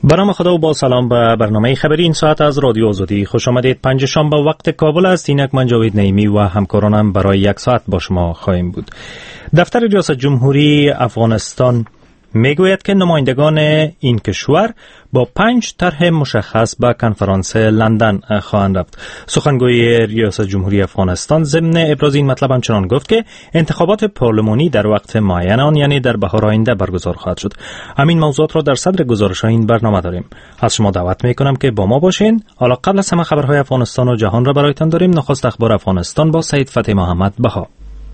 به نام خدا و با سلام به برنامه خبری این ساعت از رادیو آزادی خوش آمدید. پنجشنبه وقت کابل است. اینک من جاوید نعیمی و همکارانم برای یک ساعت با شما خواهیم بود. دفتر ریاست جمهوری افغانستان میگوید که نمایندگان این کشور با 5 طرح مشخص به کنفرانس لندن خواهند رفت. سخنگوی ریاست جمهوری افغانستان ضمن ابراز این مطلب همچنان گفت که انتخابات پارلمانی در وقت معین آن یعنی در بهار آینده برگزار خواهد شد. همین موضوعات را در صدر گزارش این برنامه داریم. از شما دعوت میکنم که با ما باشین. حالا قبل از همه خبرهای افغانستان و جهان را برایتان داریم. نخست اخبار افغانستان با سید فتح محمد بها.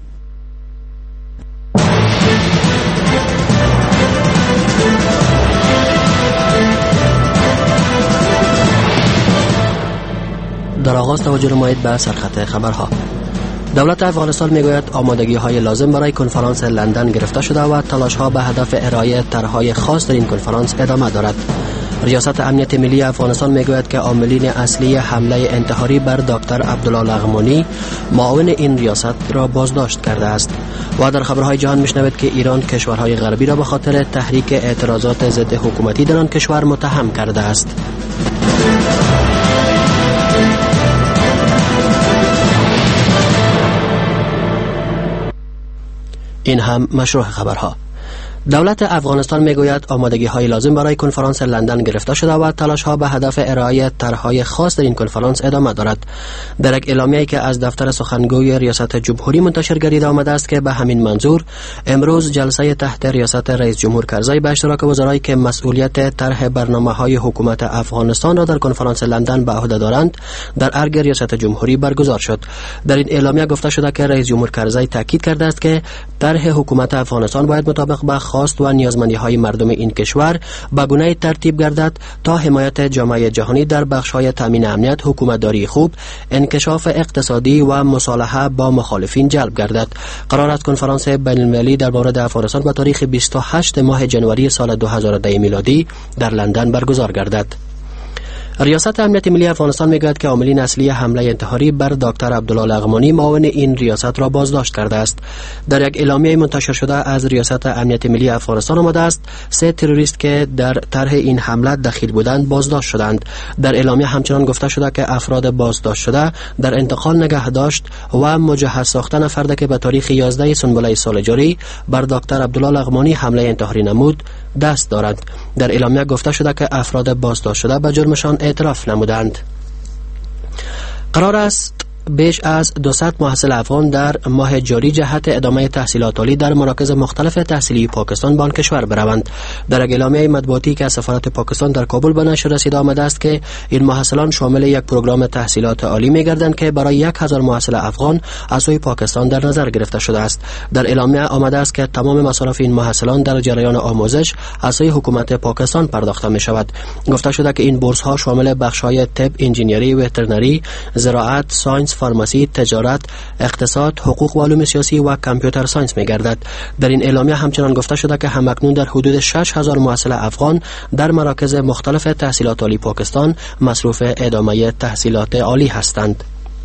در آغاز توجه نمایید به سرخط خبرها. دولت افغانستان میگوید آمادگی‌های لازم برای کنفرانس لندن گرفته شده و تلاش‌ها به هدف ارائه طرح‌های خاص در این کنفرانس ادامه دارد. ریاست امنیت ملی افغانستان میگوید که عاملین اصلی حمله انتحاری بر دکتر عبدالله لغمانی معاون این ریاست را بازداشت کرده است. و در خبرهای جهان میشنوید که ایران کشورهای غربی را به خاطر تحریک اعتراضات ضد حکومتی در آن کشور متهم کرده است. این هم مشروع خبرها. دولت افغانستان میگوید آمادگی‌های لازم برای کنفرانس لندن گرفته شده و تلاش‌ها به هدف ارائه طرح‌های خاص در این کنفرانس ادامه دارد. در یک اعلامیه‌ای که از دفتر سخنگوی ریاست جمهوری منتشر گردیده آمده است که به همین منظور امروز جلسه تحت ریاست رئیس جمهور کرزی به اشتراک وزرایی که مسئولیت طرح برنامه‌های حکومت افغانستان را در کنفرانس لندن به عهده دارند در ارگ ریاست جمهوری برگزار شد. در این اعلامیه گفته شده که رئیس جمهور کرزی تاکید کرده است که طرح حکومت افغانستان باید مطابق با خواست و نیازمندی‌های مردم این کشور به گونه‌ای ترتیب گردد تا حمایت جامعه جهانی در بخش‌های تامین امنیت، حکومتداری خوب، انکشاف اقتصادی و مصالحه با مخالفین جلب گردد. قرار است کنفرانس بین‌المللی در مورد افغانستان به تاریخ 28 ماه جنوری سال 2010 میلادی در لندن برگزار گردد. ریاست امنیت ملی افغانستان میگوید که عاملین اصلی حمله انتحاری بر دکتر عبدالله لغمانی معاون این ریاست را بازداشت کرده است. در یک اعلامیه منتشر شده از ریاست امنیت ملی افغانستان آمده است 3 تروریست که در طرح این حمله دخیل بودند بازداشت شدند. در اعلامیه همچنان گفته شده که افراد بازداشت شده در انتقال نگهداشت و مجهز ساختن فرد که به تاریخ 11 سنبله سال جاری بر دکتر عبدالله لغمانی حمله انتحاری نمود دست دارند. در اعلامیه گفته شده که افراد بازداشت شده به جرمشان اعتراف نمودند. قرار است بیش از 200 محصل افغان در ماه جاری جهت ادامه تحصیلات عالی در مراکز مختلف تحصیلی پاکستان به آن کشور بروند. در اعلامیه مطبوعاتی که از سفارت پاکستان در کابل به نشر رسیده آمده است که این محصلان شامل یک پروگرام تحصیلات عالی می‌گردند که برای 1000 محصل افغان از سوی پاکستان در نظر گرفته شده است. در اعلامیه آمده است که تمام مصارف این محصلان در جریان آموزش از سوی حکومت پاکستان پرداخته می‌شود. گفته شده که این بورس‌ها شامل بخش‌های طب، انجینری، وترنری، زراعت، ساینس، فارماسی، تجارت، اقتصاد، حقوق و علوم سیاسی و کامپیوتر ساینس می‌گردد. در این اعلامیه همچنان گفته شده که همکنون در حدود 6000 محصل افغان در مراکز مختلف تحصیلات عالی پاکستان مصروف ادامه تحصیلات عالی هستند.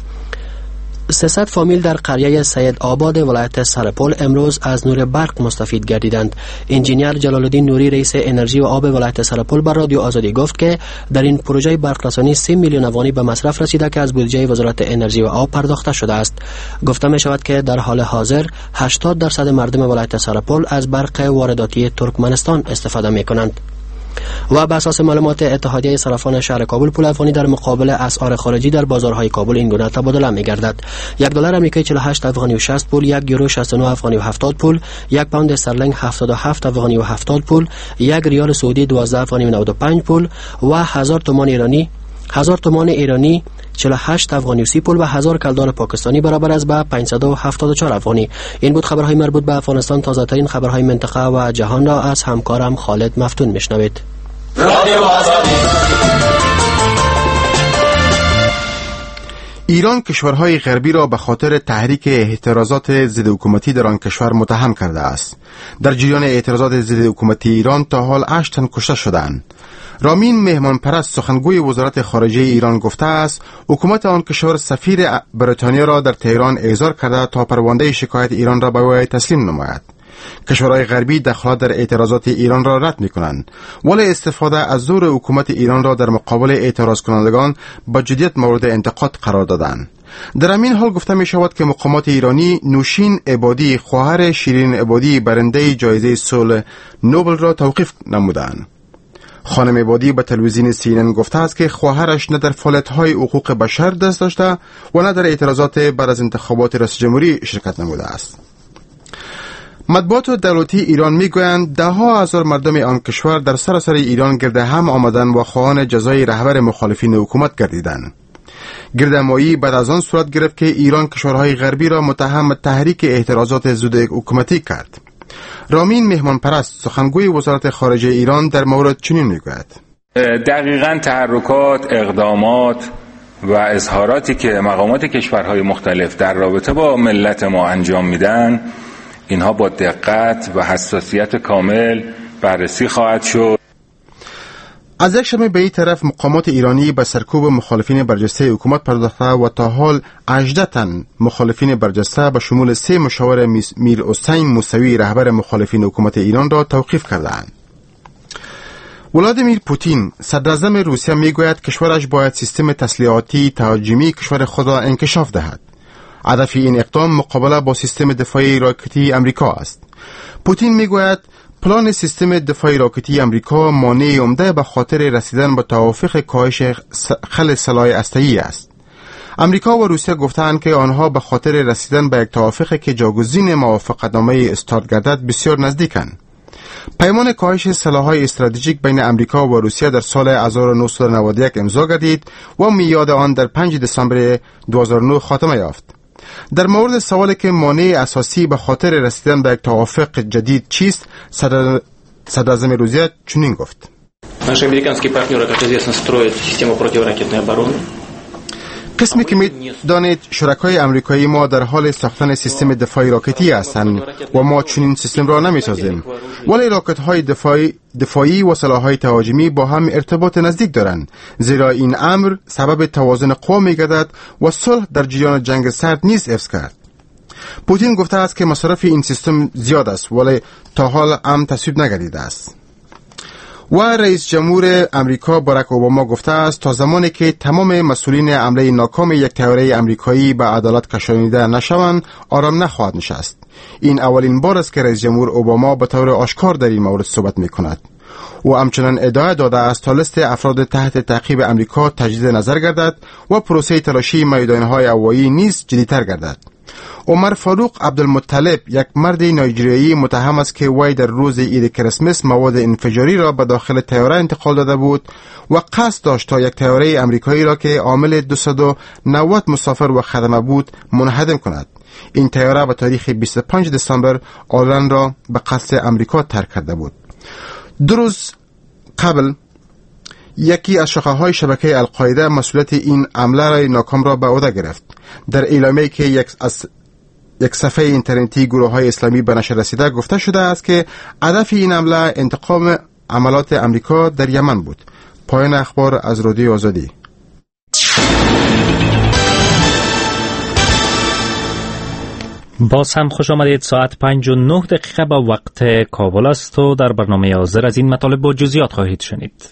300 فامیل در قریه سید آباد ولایت سرپل امروز از نور برق مستفید گردیدند. انجینیر جلال الدین نوری رئیس انرژی و آب ولایت سرپل بر رادیو آزادی گفت که در این پروژه برق رسانی 3 میلیون افغانی به مصرف رسیده که از بودجه وزارت انرژی و آب پرداخته شده است. گفته می شود که در حال حاضر 80% مردم ولایت سرپل از برق وارداتی ترکمنستان استفاده می کنند. و بر اساس معلومات اتحادیه صرافان شهر کابل پول افغانی در مقابل اسعار خارجی در بازارهای کابل این گونه تبادله می‌گردد. $1 آمریکایی 48 افغانی و 60 پول، $1 69 افغانی و 70 پول، 1 پوند استرلینگ 77 افغانی و 70 پول، 1 ریال سعودی 12 افغانی و 95 پول و 1000 تومان ایرانی 48 افغانی و 30 پول و 1000 کلدار پاکستانی برابر است به 574 افغانی. این بود خبرهای مربوط به افغانستان. تازه ترین خبرهای منطقه و جهان را از همکارم خالد مفتون میشنوید. ایران کشورهای غربی را به خاطر تحریک اعتراضات ضد حکومتی در آن کشور متهم کرده است. در جریان اعتراضات ضد حکومتی ایران تا حال 8 تن کشته شدند. رامین مهمان پرست سخنگوی وزارت خارجه ایران گفته است حکومت آن کشور سفیر بریتانیا را در تهران احضار کرده تا پرونده شکایت ایران را به وی تسلیم نماید. کشورهای غربی دخالت در اعتراضات ایران را رد می‌کنند، ولی استفاده از زور حکومت ایران را در مقابل اعتراض کنندگان با جدیت مورد انتقاد قرار دادند. در همین حال گفته می شود که مقامات ایرانی نوشین عبادی، خواهر شیرین عبادی برنده جایزه صلح نوبل را توقیف نمودند. خانم عبادی به تلویزیون CNN گفته است که خواهرش نه در فعالیت‌های حقوق بشر دست داشته و نه در اعتراضات بعد از انتخابات رئیس جمهوری شرکت نموده است. مطبوعات دولتی ایران میگویند ده ها هزار مردم آن کشور در سراسر ایران گرد هم آمدند و خواهان جزای رهبر مخالفین حکومت گردیدند. گردهمایی بعد از آن صورت گرفت که ایران کشورهای غربی را متهم به تحریک اعتراضات ضد حکومتی کرد. رامین مهمان پرست، سخنگوی وزارت خارجه ایران، در مورد چنین میگوید: دقیقاً تحرکات، اقدامات و اظهاراتی که مقامات کشورهای مختلف در رابطه با ملت ما انجام میدن، اینها با دقت و حساسیت کامل بررسی خواهد شد. از یک شمه به این طرف مقامات ایرانی به سرکوب مخالفین برجسته حکومت پرداخته و تا حال 18 تن مخالفین برجسته به شمول 3 مشاور میر حسین موسوی رهبر مخالفین حکومت ایران را توقیف کردند. ولادیمیر پوتین صدراعظم روسیه میگوید کشورش باید سیستم تسلیحاتی تهاجمی کشور خود را انکشاف دهد. هدف این اقدام مقابله با سیستم دفاعی راکتی امریکا است. پوتین میگوید پلان سیستم دفاعی راکتی امریکا مانع عمده به خاطر رسیدن به توافق کاهش خل سلاح هسته‌ای است. امریکا و روسیه گفتند که آنها به خاطر رسیدن به یک توافق که جاگزین موافقتنامه استارت گردد بسیار نزدیکند. پیمان کاهش سلاح‌های استراتژیک بین امریکا و روسیه در سال 1991 امضا گردید و میعاد آن در 5 دسامبر 2009 خاتمه یافت. در مورد سوالی که مانع اساسی به خاطر رسیدن به یک توافق جدید چیست، صدراعظم روسیه چنین گفت: Наши американские партнеры, как известно, строят систему противоракетной обороны. قسمی که می دانید شرکای امریکایی ما در حال ساختن سیستم دفاعی راکتی هستند و ما چنین سیستم را نمی سازیم، ولی راکت های دفاعی و سلاح‌های تهاجمی با هم ارتباط نزدیک دارند، زیرا این امر سبب توازن قوا می گردد و صلح در جریان جنگ سرد نیز حفظ کرد. پوتین گفته است که مصرف این سیستم زیاد است ولی تا حال هم تصویب نگردیده است. و رئیس جمهور امریکا باراک اوباما گفته است تا زمانی که تمام مسئولین حمله ناکام یک طیاره امریکایی به عدالت کشانیده نشوند آرام نخواهد نشست. این اولین بار است که رئیس جمهور اوباما به طور آشکار در این مورد صحبت می‌کند. او همچنان ادعا داده است تا لیست افراد تحت تعقیب امریکا تجدید نظر گردد و پروسه تلاشی میدانهای هوایی نیز جدی‌تر گردد. عمر فاروق عبدالمطلب، یک مرد نایجریایی، متهم است که وی در روز عید کریسمس مواد انفجاری را به داخل طیاره انتقال داده بود و قصد داشت تا یک طیاره امریکایی را که حامل 290 مسافر و خدمه بود منهدم کند. این طیاره به تاریخ 25 دسامبر آلند را به قصد امریکا ترک کرده بود. 2 روز قبل یکی از شاخه‌های شبکه القاعده مسئولیت این حمله ناکام را به عهده گرفت. در اعلامیه‌ای که یک صفحه اینترنتی گروه‌های اسلامی به نشر رسیده گفته شده است که هدف این حمله انتقام عملات امریکا در یمن بود. پایان اخبار از رادیو آزادی. باز هم خوش آمدید. ساعت 5:09 به وقت کابل است و در برنامه حاضر از این مطالب با جزئیات خواهید شنید.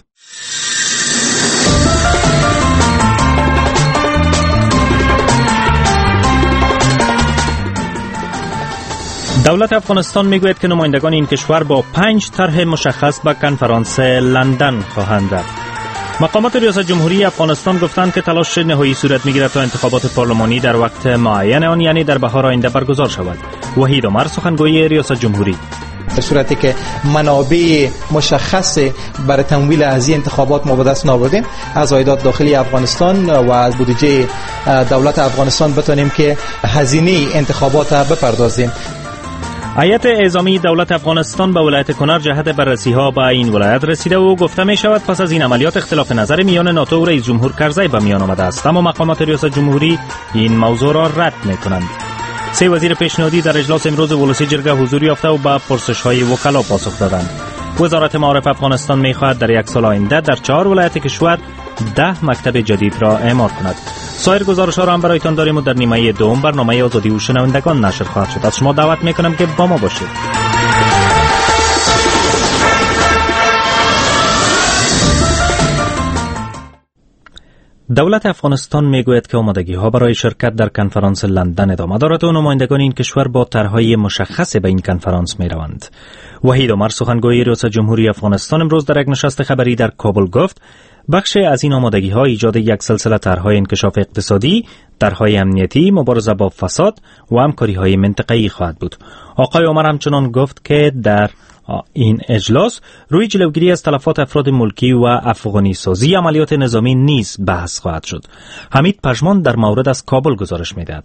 دولت افغانستان میگوید که نمایندگان این کشور با 5 طرح مشخص به کنفرانس لندن خواهند رفت. مقامات ریاست جمهوری افغانستان گفتند که تلاش نهایی صورت میگیرد تا انتخابات پارلمانی در وقت معین آن یعنی در بهار آینده برگزار شود. وحید عمر، سخنگوی ریاست جمهوری: به صورتی که منابع مشخص برای تمویل از این انتخابات ما به دست آوردیم، از عایدات داخلی افغانستان و از بودجه دولت افغانستان بتونیم که هزینه انتخابات بپردازیم. هیئت اعزامی دولت افغانستان به ولایت کنر جهت بررسی‌ها به این ولایت رسیده و گفته می شود پس از این عملیات اختلاف نظر میان ناتو و رئیس جمهور کرزی به میان آمده است، اما مقامات ریاست جمهوری این موضوع را رد می کنند. 3 وزیر پیشنهادی در اجلاس امروز ولسی جرگه حضور یافته و به پرسش‌های وکلا پاسخ دادند. وزارت معارف افغانستان می خواهد در 1 سال آینده در 4 ولایت کشور 10 مکتب جدید را اعمار کند. سایر گزارش‌ها را هم برایتان داریم و در نیمه دوم برنامه آزادی و شنوندگان نشر خواهد شد. از شما دعوت می‌کنم که با ما باشید. دولت افغانستان میگوید که آمادگی ها برای شرکت در کنفرانس لندن ادامه دارد و نمایندگان این کشور با طرحهای مشخص به این کنفرانس می روند. وحید عمر سخنگوی ریاست جمهوری افغانستان امروز در یک نشست خبری در کابل گفت بخش از این آمادگی ها ایجاد یک سلسله طرحهای انکشاف اقتصادی، طرحهای امنیتی، مبارزه با فساد و همکاری های منطقه‌ای خواهد بود. آقای عمر همچنان گفت که در این اجلاس روی جلوگیری از تلفات افراد ملکی و افغانی سازی عملیات نظامی نیز بحث خواهد شد. حمید پژمان در مورد از کابل گزارش می‌دهد.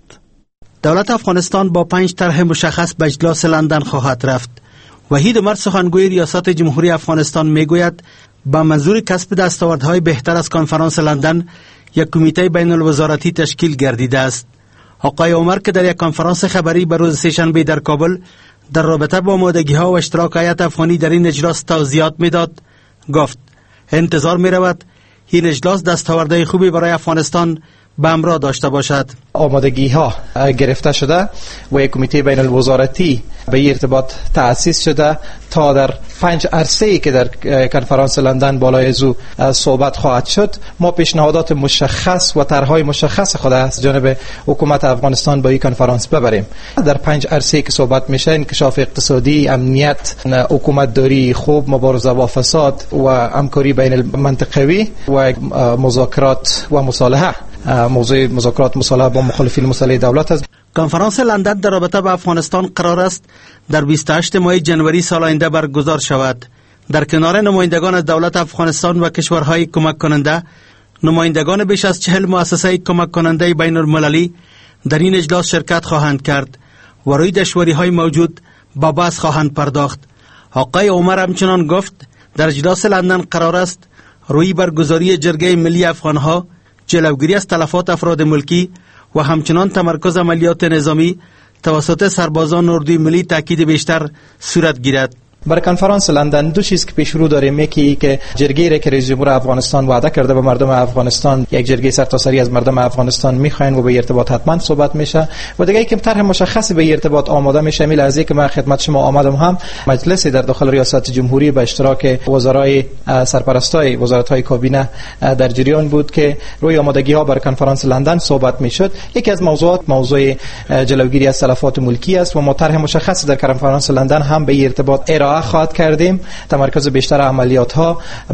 دولت افغانستان با 5 طرح مشخص به اجلاس لندن خواهد رفت. وحید عمر سخنگوی ریاست جمهوری افغانستان میگوید با منظور کسب دستاوردهای بهتر از کنفرانس لندن یک کمیته بین الوزارتی تشکیل گردیده است. آقای عمر که در یک کنفرانس خبری به روز سه‌شنبه در کابل در رابطه با آمادگی‌ها و اشتراک هیئت افغانی در این اجلاس توضیحات می‌داد، گفت انتظار می‌رود این اجلاس دستاوردهای خوبی برای افغانستان به همراه داشته باشد. آمادگی‌ها گرفته شده و یک کمیته بین الوزارتی به این ارتباط تأسیس شده تا در 5 عرصه‌ای که در کنفرانس لندن بالای ازو صحبت خواهد شد ما پیشنهادات مشخص و طرح‌های مشخص خود از جانب حکومت افغانستان با این کنفرانس ببریم. در 5 عرصه‌ای که صحبت میشه انکشاف اقتصادی، امنیت، حکومت داری خوب، مبارزه با فساد و همکاری بین المنطقوی و مذاکرات و مصالحه. موضوع مذاکرات مصالحه با مخالفین مسلح دولت است. کنفرانس لندن در رابطه با افغانستان قرار است در 28 ماه جنوری سال آینده برگزار شود. در کنار نمایندگان از دولت افغانستان و کشورهای کمک کننده، نمایندگان بیش از 40 مؤسسه کمک کننده بین المللی در این اجلاس شرکت خواهند کرد و روی دشواری‌های موجود با بحث خواهند پرداخت. آقای عمر همچنان گفت در اجلاس لندن قرار است روی برگزاری جرگه ملی افغانها، جلوگیری از تلفات افراد ملکی و همچنان تمرکز عملیات نظامی توسط سربازان اردوی ملی تاکید بیشتر صورت گیرد. برای کنفرانس لندن 2 چیز که پیش رو داریم، یکی که جرگه‌ای که رئیس جمهور افغانستان وعده کرده به مردم افغانستان، یک جرگه سرتاسری از مردم افغانستان میخواین و به ارتباط حتما صحبت میشه، و دیگه که طرح مشخصی به ارتباط آماده میشه. میل از که من خدمت شما آمدم هم مجلسی در داخل ریاست جمهوری به اشتراک وزرای سرپرستای وزارت‌های کابینه در جریان بود که روی آمادگی‌ها برای کنفرانس لندن صحبت میشد. یکی از موضوعات موضوع جلوگیری از تلفات ملکی است و ما طرح مشخصی در کنفرانس لندن هم به ارتباط خواهد کردیم. تمرکز بیشتر عملیات ها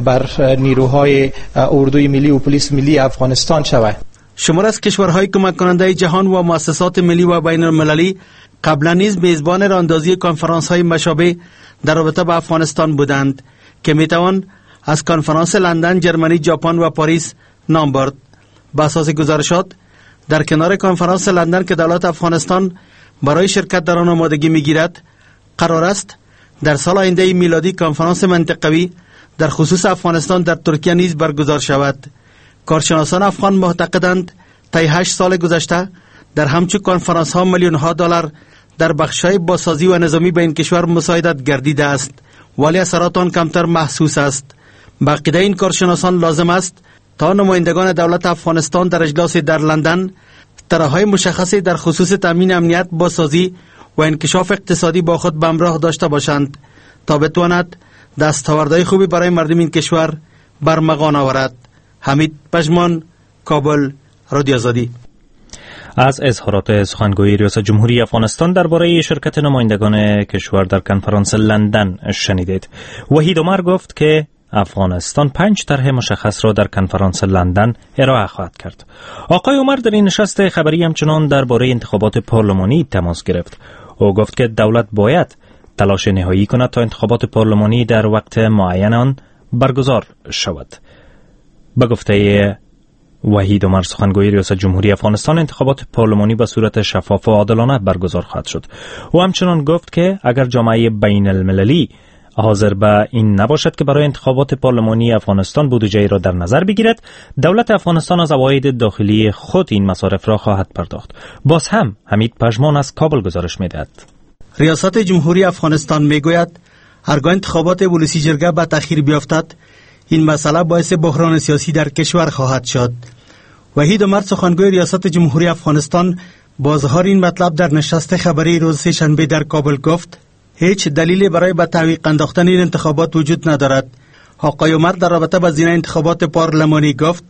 بر نیروهای اردوی ملی و پلیس ملی افغانستان شود. شمار از کشورهای کمک کننده جهان و مؤسسات ملی و بین المللی قبلا نیز میزبان راهاندازی کنفرانس های مشابه در رابطه با افغانستان بودند که میتوان از کنفرانس لندن، ژرمنی، ژاپن و پاریس نام برد. با اساس گزارشات در کنار کنفرانس لندن که دولت افغانستان برای شرکت در آن آمادگی میگیرد، قرار است در سال آینده میلادی کنفرانس منطقوی در خصوص افغانستان در ترکیه نیز برگزار شود. کارشناسان افغان معتقدند طی 8 سال گذشته در همچون کنفرانس ها میلیون ها دلار در بخش‌های بازسازی و نظامی به این کشور مساعدت گردیده است، ولی اثرات آن کمتر محسوس است. به عقیده این کارشناسان لازم است تا نمایندگان دولت افغانستان در اجلاس در لندن طرح‌های مشخصی در خصوص تامین امنیت، بازسازی و انکشاف اقتصادی با خود به همراه داشته باشند تا بتواند دستاوردهای خوبی برای مردم این کشور برمغان آورد. حمید پژمان، کابل، رادیو آزادی. از اظهارات سخنگوی ریاست جمهوری افغانستان درباره شرکت نمایندگان کشور در کنفرانس لندن شنیدید. وحید عمر گفت که افغانستان 5 طرح مشخص را در کنفرانس لندن ارائه خواهد کرد. آقای عمر در این نشست خبری همچنان درباره انتخابات پارلمانی تماس گرفت. او گفت که دولت باید تلاش نهایی کند تا انتخابات پارلمانی در وقت معین آن برگزار شود. به گفته وحید عمر سخنگوی ریاست جمهوری افغانستان، انتخابات پارلمانی به صورت شفاف و عادلانه برگزار خواهد شد. او همچنان گفت که اگر جامعه بین المللی حاضر به این نباشد که برای انتخابات پارلمانی افغانستان بودجه را در نظر بگیرد، دولت افغانستان از عواید داخلی خود این مصارف را خواهد پرداخت. باز هم حمید پژمان از کابل گزارش می‌دهد. ریاست جمهوری افغانستان میگوید هرگاه انتخابات ولسی جرگه به تأخیر بیفتد، این مسئله باعث بحران سیاسی در کشور خواهد شد. وحید عمر سخنگوی ریاست جمهوری افغانستان با اظهار این مطلب در نشست خبری روز سه‌شنبه در کابل گفت هیچ دلیلی برای به تعویق انداختن این انتخابات وجود ندارد. آقای عمر در رابطه با زینه انتخابات پارلمانی گفت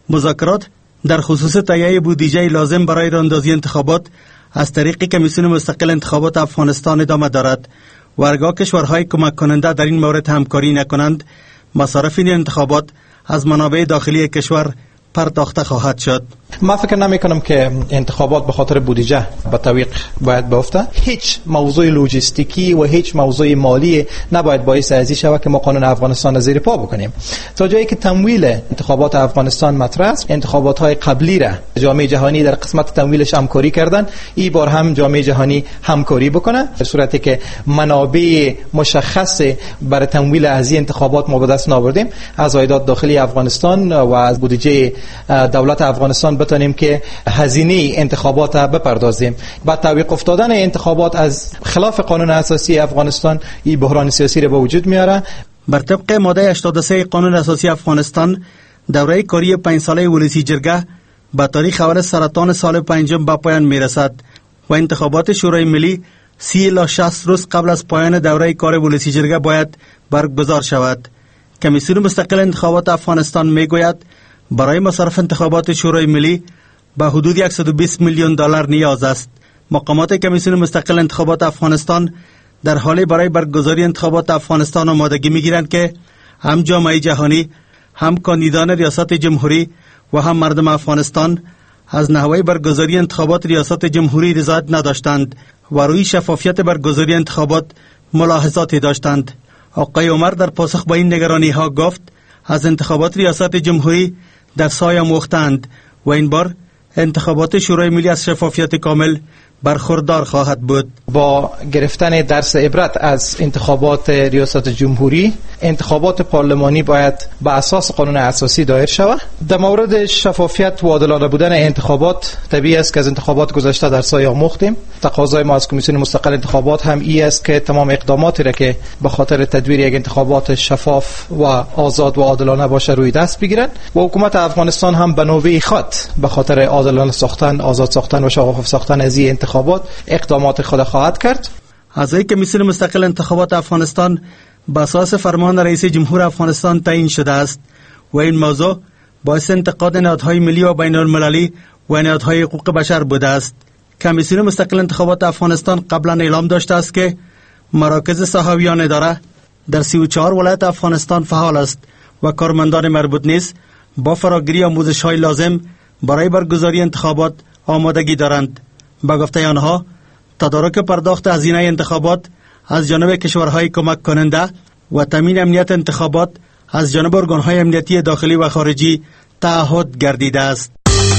مذاکرات در خصوص تهیه بودجه لازم برای راهاندازی انتخابات از طریق کمیسیون مستقل انتخابات افغانستان ادامه دارد و هرگاه کشورهای کمک کننده در این مورد همکاری نکنند، مصارف این انتخابات از منابع داخلی کشور پرداخته خواهد شد. من فکر نمی کنم که انتخابات به خاطر بودجه به تعویق باید بیفته. هیچ موضوع لوجستیکی و هیچ موضوع مالی نباید باعث ازی شود که ما قانون افغانستان زیر پا بکنیم. تا جایی که تمویل انتخابات افغانستان مطرح است، انتخابات های قبلی را جامعه جهانی در قسمت تمویلش همکاری کردن، این بار هم جامعه جهانی همکاری بکنه در صورتی که منابع مشخص برای تمویل از این انتخابات ما به دست آوردیم. از عایدات داخلی افغانستان و از بودجه دولت افغانستان بتونیم که هزینه انتخابات بپردازیم. با تعویق افتادن انتخابات از خلاف قانون اساسی افغانستان این بحران سیاسی را به وجود میاره. بر طبق ماده 83 قانون اساسی افغانستان، دوره کاری 5 ساله ولسی جرگه با تاریخ اول سرطان سال 5 به پایان میرسد و انتخابات شورای ملی 30 الی 60 روز قبل از پایان دوره کار ولسی جرگه باید برگزار شود. کمیسیون مستقل انتخابات افغانستان میگوید برای مصارف انتخابات شورای ملی به حدود 120 میلیون دلار نیاز است. مقامات کمیسیون مستقل انتخابات افغانستان در حالی برای برگزاری انتخابات افغانستان آمادگی میگیرند که هم جامعه جهانی، هم کاندیدان ریاست جمهوری و هم مردم افغانستان از نحوه برگزاری انتخابات ریاست جمهوری رضایت نداشتند و روی شفافیت برگزاری انتخابات ملاحظاتی داشتند. آقای عمر در پاسخ به این نگرانی ها گفت از انتخابات ریاست جمهوری در سایه مختند و این بار انتخابات شورای ملی از شفافیت کامل برخوردار خواهد بود. با گرفتن درس عبرت از انتخابات ریاست جمهوری، انتخابات پارلمانی باید به اساس قانون اساسی دایر شود. در مورد شفافیت و عادلانه بودن انتخابات، طبیعی است که از انتخابات گذشته در سایه آموختیم. تقاضای ما از کمیسیون مستقل انتخابات هم این است که تمام اقداماتی را که به خاطر تدویر یک انتخابات شفاف و آزاد و عادلانه باشه روی دست بگیرن و حکومت افغانستان هم به نوبه خود به خاطر عادلانه ساختن، آزاد ساختن و شفاف ساختن از این انتخابات اقدامات خود خواهد کرد. اعضای کمیسیون مستقل انتخابات افغانستان به اساس فرمان رئیس جمهور افغانستان تعیین شده است و این موضوع باعث انتقاد نهادهای ملی و بین المللی و نهادهای حقوق بشر بوده است. کمیسیون مستقل انتخابات افغانستان قبلا اعلام داشته است که مراکز صحافیان اداره در 34 ولایت افغانستان فعال است و کارمندان مربوط نیز با فراگیری آموزش‌های لازم برای برگزاری انتخابات آمادگی دارند. با گفته آنها، تدارک پرداخت هزینه انتخابات از جانب کشورهای کمک کننده و تامین امنیت انتخابات از جانب ارگانهای امنیتی داخلی و خارجی تعهد گردیده است.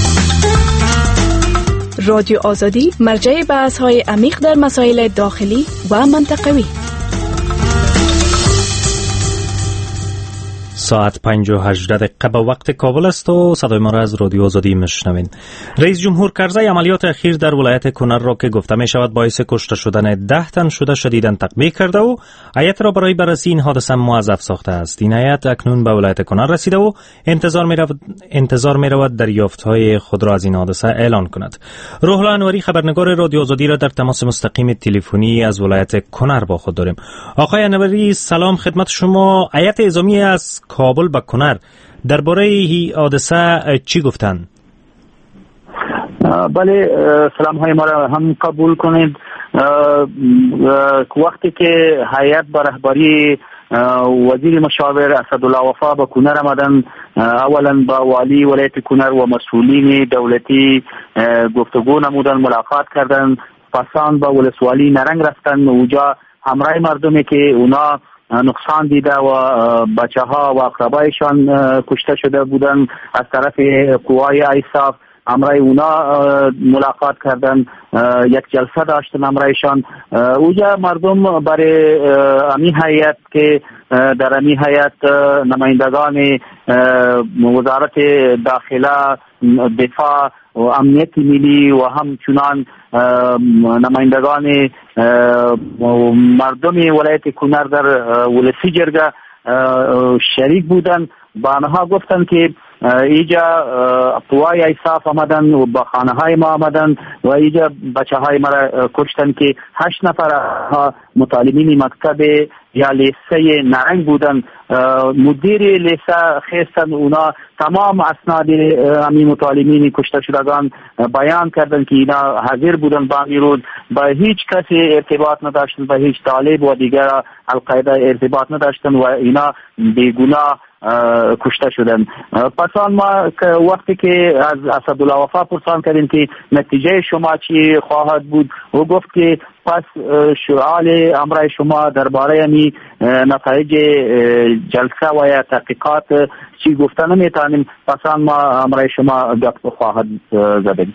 رادیو آزادی مرجع بحث‌های عمیق در مسائل داخلی و منطقوی. ساعت 5:18 به وقت کابل است و صدای ما را از رادیو آزادی میشنوین. رئیس جمهور کرزی عملیات اخیر در ولایت کنر را که گفته می شود باعث کشته شدن 10 تن شده شدیداً تقبیح کرده و هیئت را برای بررسی این حادثه موظف ساخته است. این هیئت اکنون به ولایت کنر رسیده و انتظار می رود دریافت‌های خود را از این حادثه اعلان کند. روح الله انوری خبرنگار رادیو آزادی را در تماس مستقیم تلفنی از ولایت کنر با خود داریم. آقای انوری سلام خدمت شما. هیئت اعزامی از کابل به کنر درباره این حادثه چی گفتن؟ بله، سلام های ما را هم قبول کنید. وقتی که هیئت به رهبری وزیر مشاور اسدالله وفا به کنر آمدن، اولا با والی ولایت کنر و مسئولین دولتی گفتگو نمودن، ملاقات کردن، پسان با ولسوالی نرنگ رفتن. اونجا همراه مردمی که اونا نقصان دیده و بچه ها و اقربایشان کشته شده بودن از طرف قوای ایساف، همراه اونا ملاقات کردن، یک جلسه داشتن همراهشان. اوجا مردم برای امی هیئت که در امی هیئت نمایندگان وزارت داخله، دفاع و امنیت ملی و همچنان نمایندگان مردم ولایت کنر در ولسی جرگه شریک بودن. با آنها گفتن که ایجا قوای ایساف آمدن و با خانه های ما آمدن و ایجا بچه های ما را کشتن که 8 نفر مطالبین مکتب یا لیسه نرنگ بودن. مدیر لیسه خیستن، اونا تمام اسناد همین مطالبین کشته شدگان بیان کردن که اینا حاضر بودن با روز، با هیچ کسی ارتباط نداشتن، با هیچ طالب و دیگر القاعده ارتباط نداشتن و اینا بیگناه کشته شدن. پس ما وقتی که از اسدالله وفا پرسان کردیم که نتیجه شما چی خواهد بود، و گفت که پس سؤال امر شما درباره امی نتایج جلسه و یا تحقیقات چی گفتن نمیتونیم، پس ما امر شما گفت خواهد زدیم.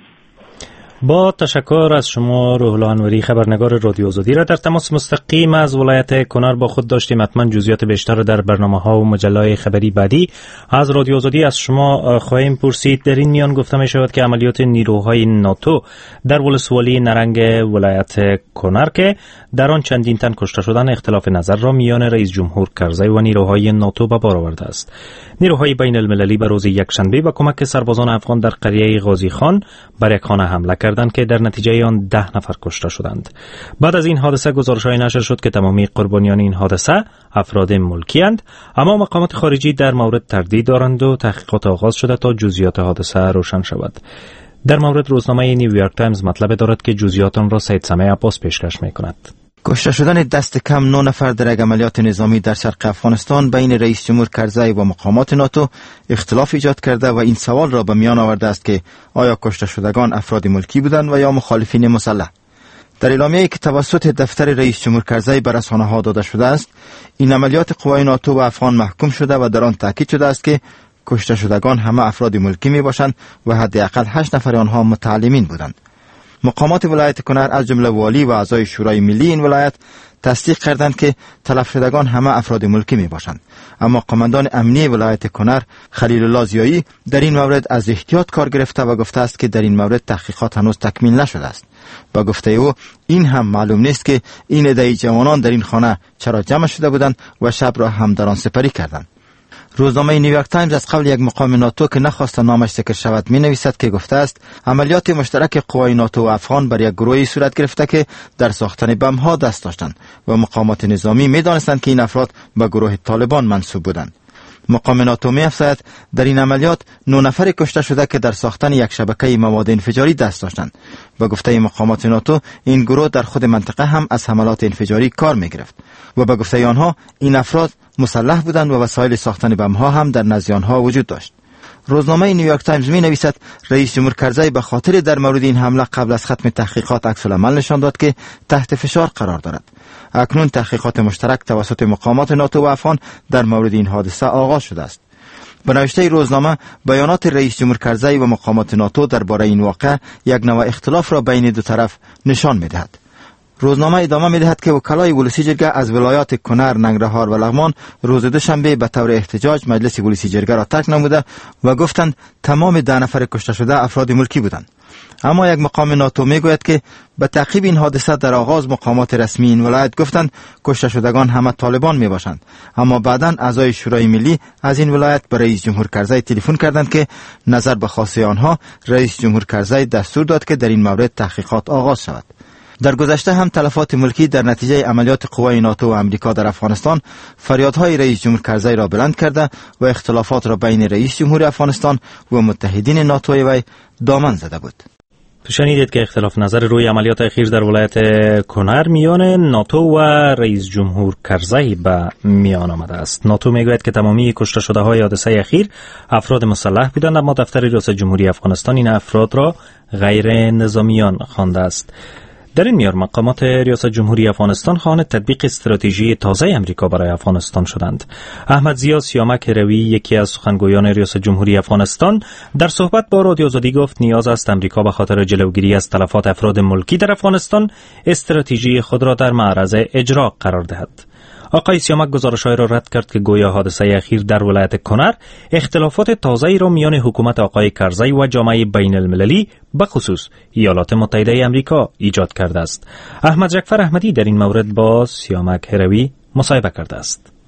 با تشکر از شما روح الله انوری، خبرنگار رادیو آزادی را در تماس مستقیم از ولایت کنر با خود داشتیم. حتما جزئیات بیشتر در برنامه‌ها و مجله‌های خبری بعدی از رادیو آزادی از شما خواهیم پرسید. در این میان گفته می شود که عملیات نیروهای ناتو در ولسوالی نرنگ ولایت کنر که در آن چندین تن کشته شدن، اختلاف نظر را میان رئیس جمهور کرزی و نیروهای ناتو به بار آورده است. نیروهای بین المللی به روز یکشنبه با کمک سربازان افغان در قریه غازی خان بر یک خانه حمله کردند که در نتیجه آن 10 نفر کشته شدند. بعد از این حادثه گزارش‌های نشر شد که تمامی قربانیان این حادثه افراد ملکی اند، اما مقامات خارجی در مورد تردید دارند و تحقیقات آغاز شده تا جزئیات حادثه روشن شود. در مورد روزنامه نیویورک تایمز مطلب دارد که جزئیات آن را سید سمیع عباس پیشکش می‌کند. کشته شدن دست کم 9 نفر در یک عملیات نظامی در شرق افغانستان بین رئیس جمهور کرزی و مقامات ناتو اختلاف ایجاد کرده و این سوال را به میان آورده است که آیا کشته شدگان افراد ملکی بودند و یا مخالفین مسلح. در اعلامیه‌ای که توسط دفتر رئیس جمهور کرزی به رسانه‌ها داده شده است، این عملیات قوای ناتو و افغان محکوم شده و در آن تاکید شده است که کشته شدگان همه افراد ملکی میباشند و حداقل 8 نفر آنها متعلمین بودند. مقامات ولایت کنر از جمله والی و اعضای شورای ملی این ولایت تصدیق کردند که تلف شدگان همه افراد ملکی می باشند، اما قماندان امنی ولایت کنر خلیل الله ضیایی در این مورد از احتیاط کار گرفته و گفته است که در این مورد تحقیقات هنوز تکمیل نشده است. با گفته او این هم معلوم نیست که این عده جوانان در این خانه چرا جمع شده بودند و شب را هم در آن سپری کردند. روزنامه نیویورک تایمز از قبل یک مقام ناتو که نخواست نامش ذکر شود می نویسد که گفته است عملیات مشترک قوای ناتو و افغان بر یک گروهی صورت گرفته که در ساختن بم ها دست داشتند و مقامات نظامی می دانستند که این افراد به گروه طالبان منسوب بودند. مقام ناتو می افزاید در این عملیات 9 نفر کشته شده که در ساختن یک شبکه مواد انفجاری دست داشتند. با گفته مقامات ناتو این گروه در خود منطقه هم از حملات انفجاری کار می گرفت و با گفته آنها این افراد مسلح بودند و وسایل ساختن بم ها هم در نزد آنها وجود داشت. روزنامه نیویورک تایمز می نویسد رئیس جمهور کرزی به خاطر در مورد این حمله قبل از ختم تحقیقات عکس العمل نشان داد که تحت فشار قرار دارد. اکنون تحقیقات مشترک توسط مقامات ناتو و افغان در مورد این حادثه آغاز شده است. به نوشته روزنامه بیانات رئیس جمهور کرزی و مقامات ناتو درباره این واقعه یک نوع اختلاف را بین دو طرف نشان می دهد. روزنامه ادامه می دهد که وکلای ولسی جرگه از ولایات کنر، ننگرهار و لغمان روز دوشنبه به طور احتجاج مجلس ولسی جرگه را ترک نموده و گفتند تمام 10 نفر کشته شده افراد ملکی بودند. اما یک مقام ناتو می گوید که به تعقیب این حادثه در آغاز مقامات رسمی این ولایت گفتند کشته شدگان همه طالبان می باشند، اما بعداً اعضای شورای ملی از این ولایت به رئیس جمهور کرزی تلفن کردند که نظر به خواسته آنها رئیس جمهور کرزی دستور داد که در این مورد تحقیقات آغاز شود. در گذشته هم تلفات ملکی در نتیجه عملیات قوای ناتو و امریکا در افغانستان فریادهای رئیس جمهور کرزی را بلند کرده و اختلافات را بین رئیس جمهور افغانستان و متحدین ناتو وی دامن زده بود. شنیدید که اختلاف نظر روی عملیات اخیر در ولایت کنر میان ناتو و رئیس جمهور کرزی به میان آمده است. ناتو میگوید که تمامی کشته شده های حادثه اخیر افراد مسلح بودند، اما دفتر ریاست جمهوری افغانستان این افراد را غیر نظامیان خوانده است. در این میان مقامات ریاست جمهوری افغانستان خواهان تطبیق استراتژی تازه امریکا برای افغانستان شدند. احمد ضیا سیامک هروی، یکی از سخنگویان ریاست جمهوری افغانستان، در صحبت با رادیو آزادی گفت نیاز است امریکا به خاطر جلوگیری از تلفات افراد ملکی در افغانستان استراتژی خود را در معرض اجرا قرار دهد. آقای سیامک گزارش‌های را رد کرد که گویا حادثه اخیر در ولایت کنر اختلافات تازه‌ای را میان حکومت آقای کرزی و جامعه بین المللی به خصوص ایالات متحده آمریکا ایجاد کرده است. احمد جعفر احمدی در این مورد با سیامک هروی مصاحبه کرده است.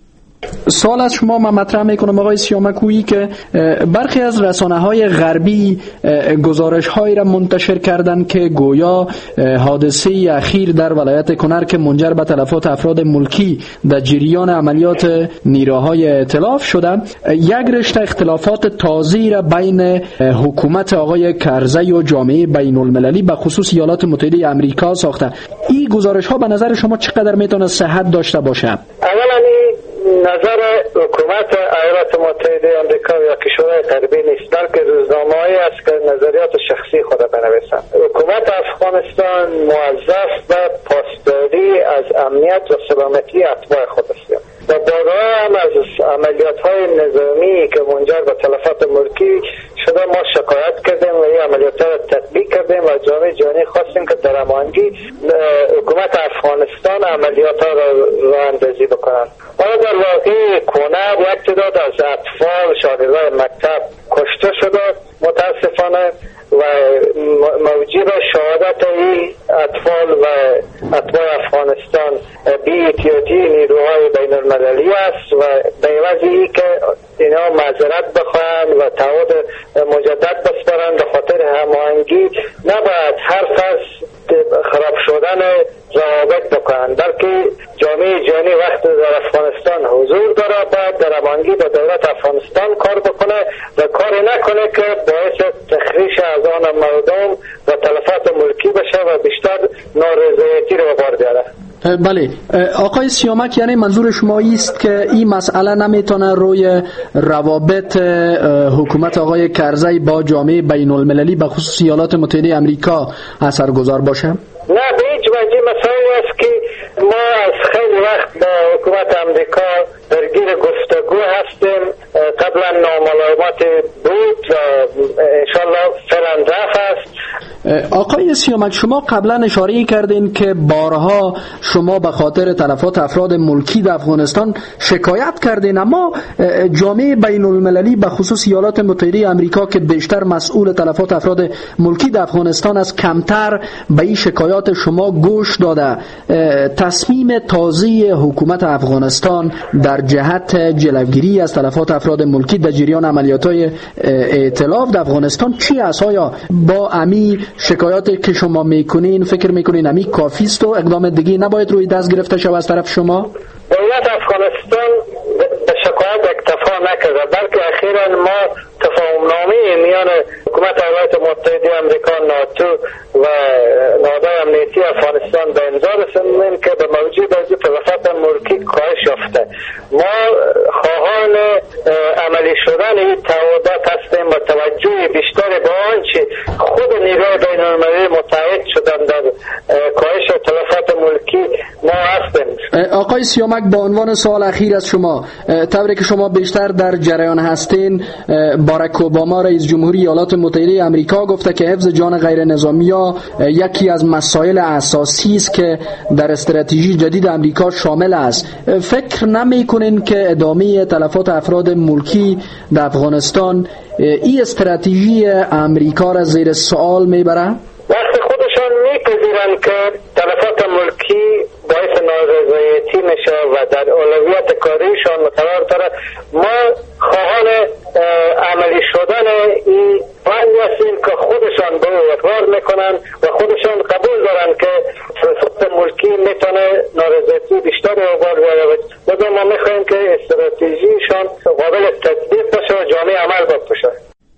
سوال از شما من مطرح میکنم آقای سیامکویی که برخی از رسانه‌های غربی گزارش‌هایی را منتشر کردند که گویا حادثه اخیر در ولایت کنر که منجر به تلفات افراد ملکی در جریان عملیات نیروهای ائتلاف شده یک رشته اختلافات تازه‌ای را بین حکومت آقای کرزی و جامعه بین‌المللی به خصوص ایالات متحده آمریکا ساخته. این گزارش‌ها به نظر شما چقدر میتونه صحت داشته باشه؟ اولا نظر حکومت ایالات متحده آمریکا یا کشورهای غربی نیست، بلکه روزنامه‌ای است که نظریات شخصی خود بنویسند. حکومت افغانستان موظف به پاسداری از امنیت و سلامتی اتباع خود است و بارها هم از عملیات‌های نظامی که منجر به تلفات ملکی شده ما شکایت کردیم و این عملیات‌ها را تطبیق کردیم و جامعه جهانی خواستیم که در هماهنگی حکومت افغانستان عملیات‌ها را راه‌اندازی بکنند. حالا در واقع کنر یک تعداد از اطفال شاگردان مکتب کشته شده متاسفانه و موجب شهادت این اطفال و اتباع افغانستان بی احتیاطی نیروهای بین المللی است و به عوض ای که اینا معذرت بخواهند و تعهد مجدد بسپارند به خاطر هماهنگی نباید هر فصل خراب شدن روابط بکنند، بلکه جامعه جهانی وقت در افغانستان حضور داره باید در هماهنگی با دولت افغانستان کار بکنه و کار نکنه که باعث تخریش از آن مردم و تلفات ملکی بشه و بیشتر نارضایتی رو بار بیاره. بله آقای سیامک، یعنی منظور شما است که این مسئله نمیتونه روی روابط حکومت آقای کرزی با جامعه بین المللی به خصوص ایالات متحده آمریکا اثرگذار باشه؟ نه، به هیچ وجه مسائلی است که ما از خیلی وقت با حکومت آمریکا درگیر گفتگو هستیم. قبلا ناملایمات بود و انشالله فعلا رفت است. آقای سیامک، شما قبلا اشاره کردین که بارها شما به خاطر تلفات افراد ملکی در افغانستان شکایت کردین، اما جامعه بین المللی به خصوص ایالات متحده آمریکا که بیشتر مسئول تلفات افراد ملکی در افغانستان است کمتر به این شکایات شما گوش داده. تصمیم تازه حکومت افغانستان در جهت جلوگیری از تلفات افراد ملکی در جریان عملیات‌های ائتلاف در افغانستان چی است؟ آیا با امی شکایاتی که شما میکنین فکر میکنین امی کافی است و اقدام دیگه نباید روی دست گرفته شود از طرف شما؟ دولت افغانستان به شکایت اکتفا نکرده، بلکه اخیراً ما تفاهمنامه میان حکومت ایالات متحده آمریکا، ناتو و نهادهای امنیتی افغانستان به امضا رساندیم که به موجب از تلفات ملکی کاهش یافته. ما خواهان عملی شدن این تعهدات هستیم و توجه بیشتر به آنچه خود نیروهای بین المللی متحد شدن در کاهش تلفات ملکی ما هستیم. آقای سیامک، با عنوان سوال اخیر از شما، طوری که شما بیشتر در جریان هستین، باراک اوباما رئیس جمهوری ایالات متحده آمریکا گفته که حفظ جان غیر نظامی‌ها یکی از مسائل اساسی است که در استراتژی جدید آمریکا شامل است. فکر نمی‌کنین که ادامه تلفات افراد ملکی در افغانستان این استراتژی آمریکا را زیر سوال میبره؟ وقتی خودشان میپذیرند که تلفات ملکی باعث نارضایتی میشه و در اولویت کاریشان قرار داره، ما خواهان عملی شدن این فعلی هستیم که خودشان به او اقرار میکنن و خودشان قبول دارن که تلفات ملکی میتونه نارضایتی بیشتری رو بار بیاره و ما میخوایم که استراتژیشان قابل تطبیق باشه و جامعه عمل بشه.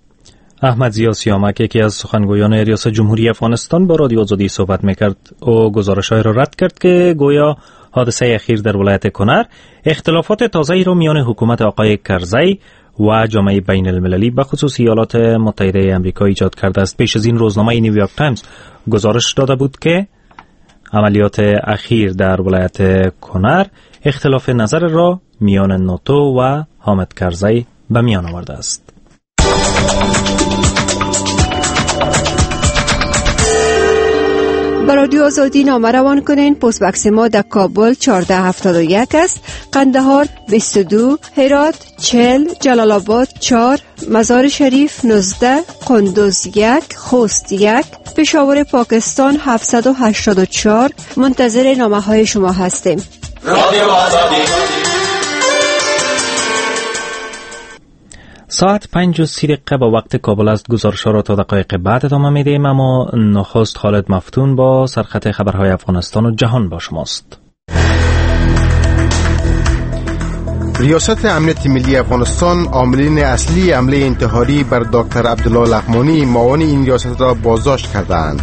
احمد ضیا سیامک، یکی از سخنگویان ریاست جمهوری افغانستان، با رادیو آزادی صحبت میکرد و گزارش‌های را رد کرد که گویا حادثه اخیر در ولایت کنر اختلافات تازه‌ای را میان حکومت آقای کرزی و جامعه بین المللی به خصوص ایالات متحده آمریکا ایجاد کرده است. پیش از این روزنامه نیویورک تایمز گزارش داده بود که عملیات اخیر در ولایت کنر اختلاف نظر را میان ناتو و حامد کرزی به میان آورده است. با رادیو آزادی نامه روان کنین. پست بکس ما در کابل 1471 است، قندهار 22، هرات 40، جلال آباد 4، مزار شریف 19، قندوز 1، خوست 1، پشاور پاکستان 784. منتظر نامه های شما هستیم. رادیو آزادی ساعت 5:30 با وقت کابل است. گزارش‌ها را تا دقایق بعد ادامه میدیم، اما نخست خالد مفتون با سرخط خبرهای افغانستان و جهان با شماست. ریاست امنیت ملی افغانستان عاملین اصلی حمله انتحاری بر دکتر عبدالله لغمانی معاون این ریاست را بازداشت کردند.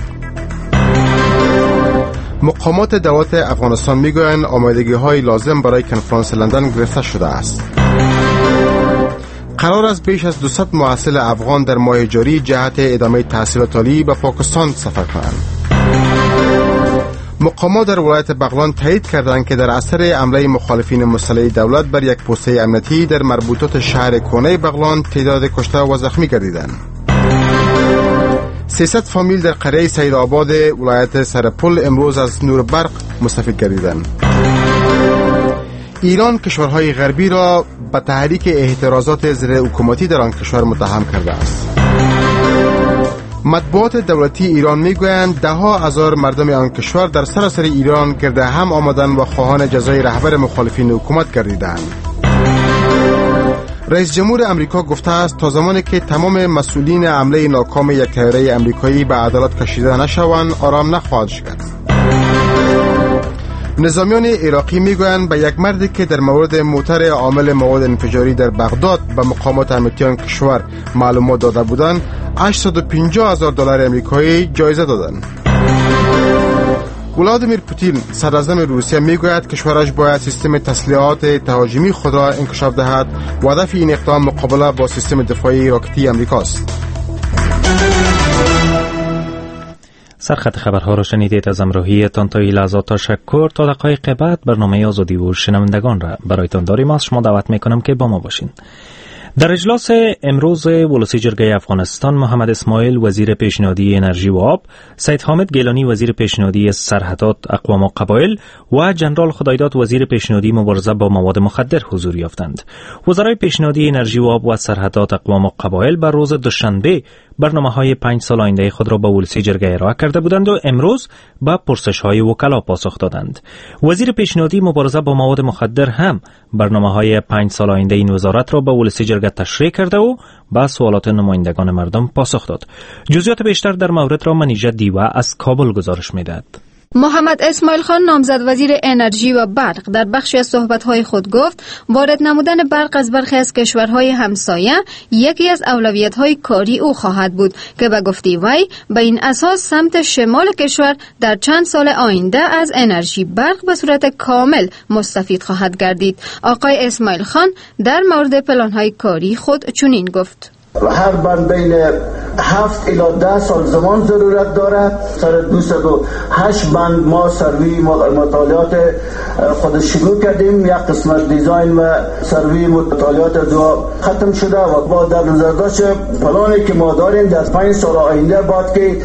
مقامات دولت افغانستان میگویند آمادگی‌های لازم برای کنفرانس لندن گرفته شده است. قرار است بیش از 200 محصل افغان در ماه جاری جهت ادامه تحصیلات عالی به پاکستان سفر کنند. مقامات در ولایت بغلان تایید کردند که در اثر حمله مخالفین مسلح دولت بر یک پوسته امنیتی در مربوطات شهر کونه بغلان تعداد کشته و زخمی گردیدند. 300 فامیل در قریه سیدآباد ولایت سرپل امروز از نور برق مستفید گردیدند. ایران کشورهای غربی را به تحریک اعتراضات ضد حکومتی در آن کشور متهم کرده است. مطبوعات دولتی ایران میگویند ده ها هزار مردم آن کشور در سراسر ایران گرد هم آمدند و خواهان جزای رهبر مخالفین حکومت گردیدند. رئیس جمهور امریکا گفته است تا زمانی که تمام مسئولین حمله ناکام یک طیاره امریکایی به عدالت کشیده نشوند آرام نخواهد شد. نظامیان عراقی میگویند به یک مردی که در مورد موتر عامل مواد انفجاری در بغداد به مقامات امنیتی آن کشور معلومات داده بودند $850,000 امریکایی جایزه دادند. ولادیمیر پوتین صدراعظم روسیه میگوید کشورش باید سیستم تسلیحات تهاجمی خود را انکشاف دهد و هدف این اقدام مقابله با سیستم دفاعی راکتی امریکاست. سرخط خبرها را شنیدید. از همراهی تان تا این لحظات تشکر. تا دقایق بعد برنامه آزادی و شنوندگان را برایتان داریم. از شما دعوت میکنم که با ما باشین. در اجلاس امروز ولسی جرگه افغانستان، محمد اسماعیل وزیر پیشنهادی انرژی و آب، سید حامد گیلانی وزیر پیشنهادی سرحدات اقوام و قبایل و جنرال خدایداد وزیر پیشنهادی مبارزه با مواد مخدر حضور یافتند. وزرای پیشنهادی انرژی و آب و سرحدات اقوام و قبایل بر روز دوشنبه برنامه‌های 5 سال آینده خود را به ولسی جرگه ارائه کرده بودند و امروز به پرسش‌های وکلا پاسخ دادند. وزیر پیشنهادی مبارزه با مواد مخدر هم برنامه‌های 5 سال آینده این وزارت را به ولسی جرگه تشریح کرده و به سوالات نمایندگان مردم پاسخ داد. جزئیات بیشتر در مورد را منیژه دیوه از کابل گزارش می‌دهد. محمد اسماعیل خان نامزد وزیر انرژی و برق در بخشی از صحبت‌های خود گفت وارد نمودن برق از برخی از کشورهای همسایه یکی از اولویت‌های کاری او خواهد بود که به گفته وی به این اساس سمت شمال کشور در چند سال آینده از انرژی برق به صورت کامل مستفید خواهد گردید. آقای اسماعیل خان در مورد پلان‌های کاری خود چنین گفت: هر بند بین 7 الی 10 سال زمان ضرورت دارد. سر 208 بند ما سروی مطالعات خود شروع کردیم. یک قسمت دیزاین و سروی مطالعات از ختم شده و با در نظر داشت پلانی که ما داریم در 5 سال آینده بعد که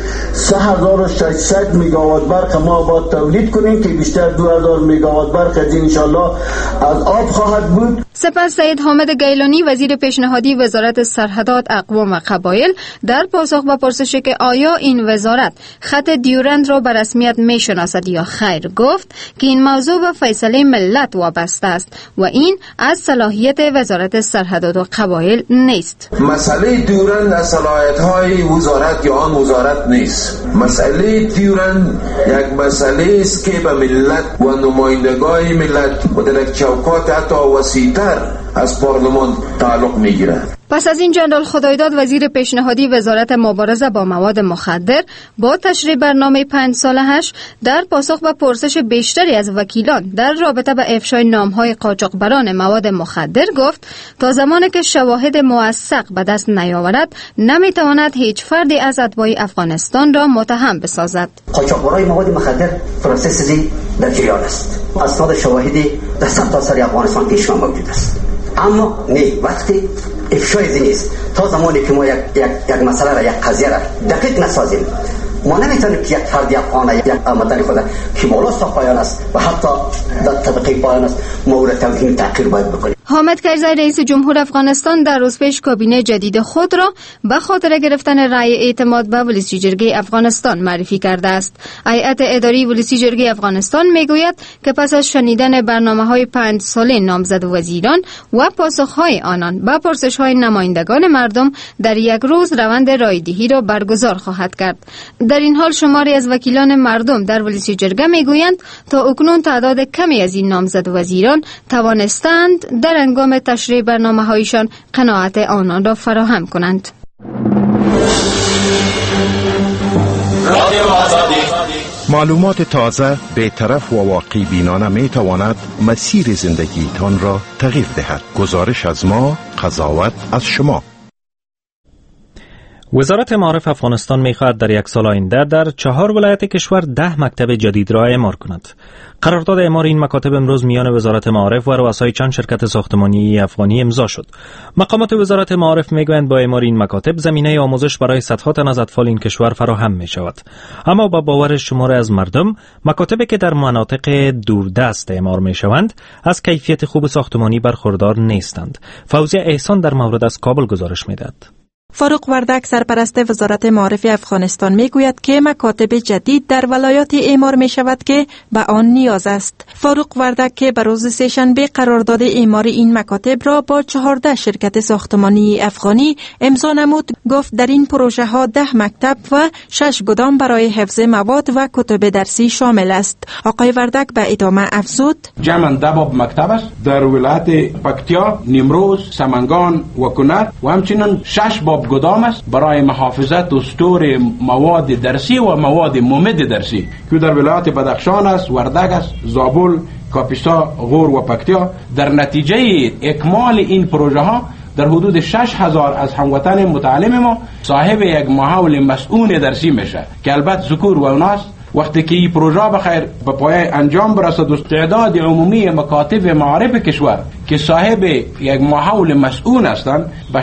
3600 مگاوات برق ما باید تولید کنیم که بیشتر 2000 مگاوات برق از ان شاء الله از آب خواهد بود. سپس سید حامد گیلانی وزیر پیشنهادی وزارت سرحدات اقوام و قبایل در پاسخ به پرسشی که آیا این وزارت خط دیورند را به رسمیت میشناسد یا خیر گفت که این موضوع به فیصله ملت وابسته است و این از صلاحیت وزارت سرحدات و قبایل نیست. مسئله دیورند از صلاحیت‌های وزارت یا آن وزارت نیست. مسئله دیورند یک مسئله است که به ملت و نمایندگان ملت و در چوکات حتی وسیع‌تر از پارلمان تعلق می‌گیرد. پس از این جنرال خدایداد وزیر پیشنهادی وزارت مبارزه با مواد مخدر با تشریح برنامه 5 ساله‌اش در پاسخ به پرسش بیشتری از وکیلان در رابطه با افشای نام‌های قاچاقبران مواد مخدر گفت تا زمانی که شواهد موثق به دست نیاورد نمیتواند هیچ فردی از اتباع افغانستان را متهم بسازد. قاچاقبران مواد مخدر پروسسی در جریان است. اسناد شواهدی در سرتاسر افغانستان پیش موجود است. اما نه وقتی افشای نیست تا زمانی که ما یک مسئله را یک قضیه را دقیق نسازیم ما نمیتونیم که یک فردی افغان یک مدنی خود که بالا تا پایان است و حتی در طبقه پایان است ما را توهین تحقیر باید بکنیم. حامد کرزی رئیس جمهور افغانستان در روز پیش کابینه جدید خود را به خاطر گرفتن رأی اعتماد به ولسی جرگه افغانستان معرفی کرده است. هیئت اداری ولسی جرگه افغانستان میگوید که پس از شنیدن برنامه‌های 5 ساله نامزد وزیران و پاسخ‌های آنان به پرسش‌های نمایندگان مردم در یک روز روند رایدهی را برگزار خواهد کرد. در این حال شماری از وکیلان مردم در ولسی جرگه میگویند تا اکنون تعداد کمی از این نامزد وزیران توانستند در هنگام تشریح برنامه‌هایشان قناعت آنان را فراهم کنند. معلومات تازه، بی‌طرف و واقع بینانه می تواند مسیر زندگیتان را تغییر دهد. گزارش از ما، قضاوت از شما. وزارت معارف افغانستان می‌خواهد در یک سال آینده در 4 ولایت کشور 10 مکتب جدید را اعمار کند. قرارداد اعمار این مکاتب امروز میان وزارت معارف و رؤسای چند شرکت ساختمانی افغانی امضا شد. مقامات وزارت معارف میگویند با اعمار این مکاتب زمینه آموزش برای صدها تن از اطفال این کشور فراهم می‌شود. اما با باور شمار از مردم، مکاتبی که در مناطق دوردست اعمار می‌شوند، از کیفیت خوب ساختمانی برخوردار نیستند. فوزیه احسان در مورد از کابل گزارش می‌دهد. فاروق وردک سرپرست وزارت معارف افغانستان میگوید که مکاتب جدید در ولایات اعمار می شود که به آن نیاز است. فاروق وردک که به روز سه‌شنبه قرارداد اعمار این مکاتب را با 14 شرکت ساختمانی افغانی امضا نمود، گفت در این پروژه ها 10 مکتب و 6 گدام برای حفظ مواد و کتب درسی شامل است. آقای وردک به ادامه افزود: جمع 10 باب مکتب است در ولایت پکتیا، نیمروز، سمنگان و کنر و همچنین 6 باب گدام است برای محافظت و استور مواد درسی و مواد ممد درسی که در ولایت بدخشان است، وردک است، زابل، کاپیسا، غور و پکتیا. در نتیجه اکمال این پروژه ها در حدود 6000 از هموطن متعلم ما صاحب یک محول مسئول درسی میشه که البته ذکور و اناث. وقتی که این پروژه بخیر به پایه انجام برسد و تعداد عمومی مکاتب معارف کشور که صاحب یک محول مسئول هستند به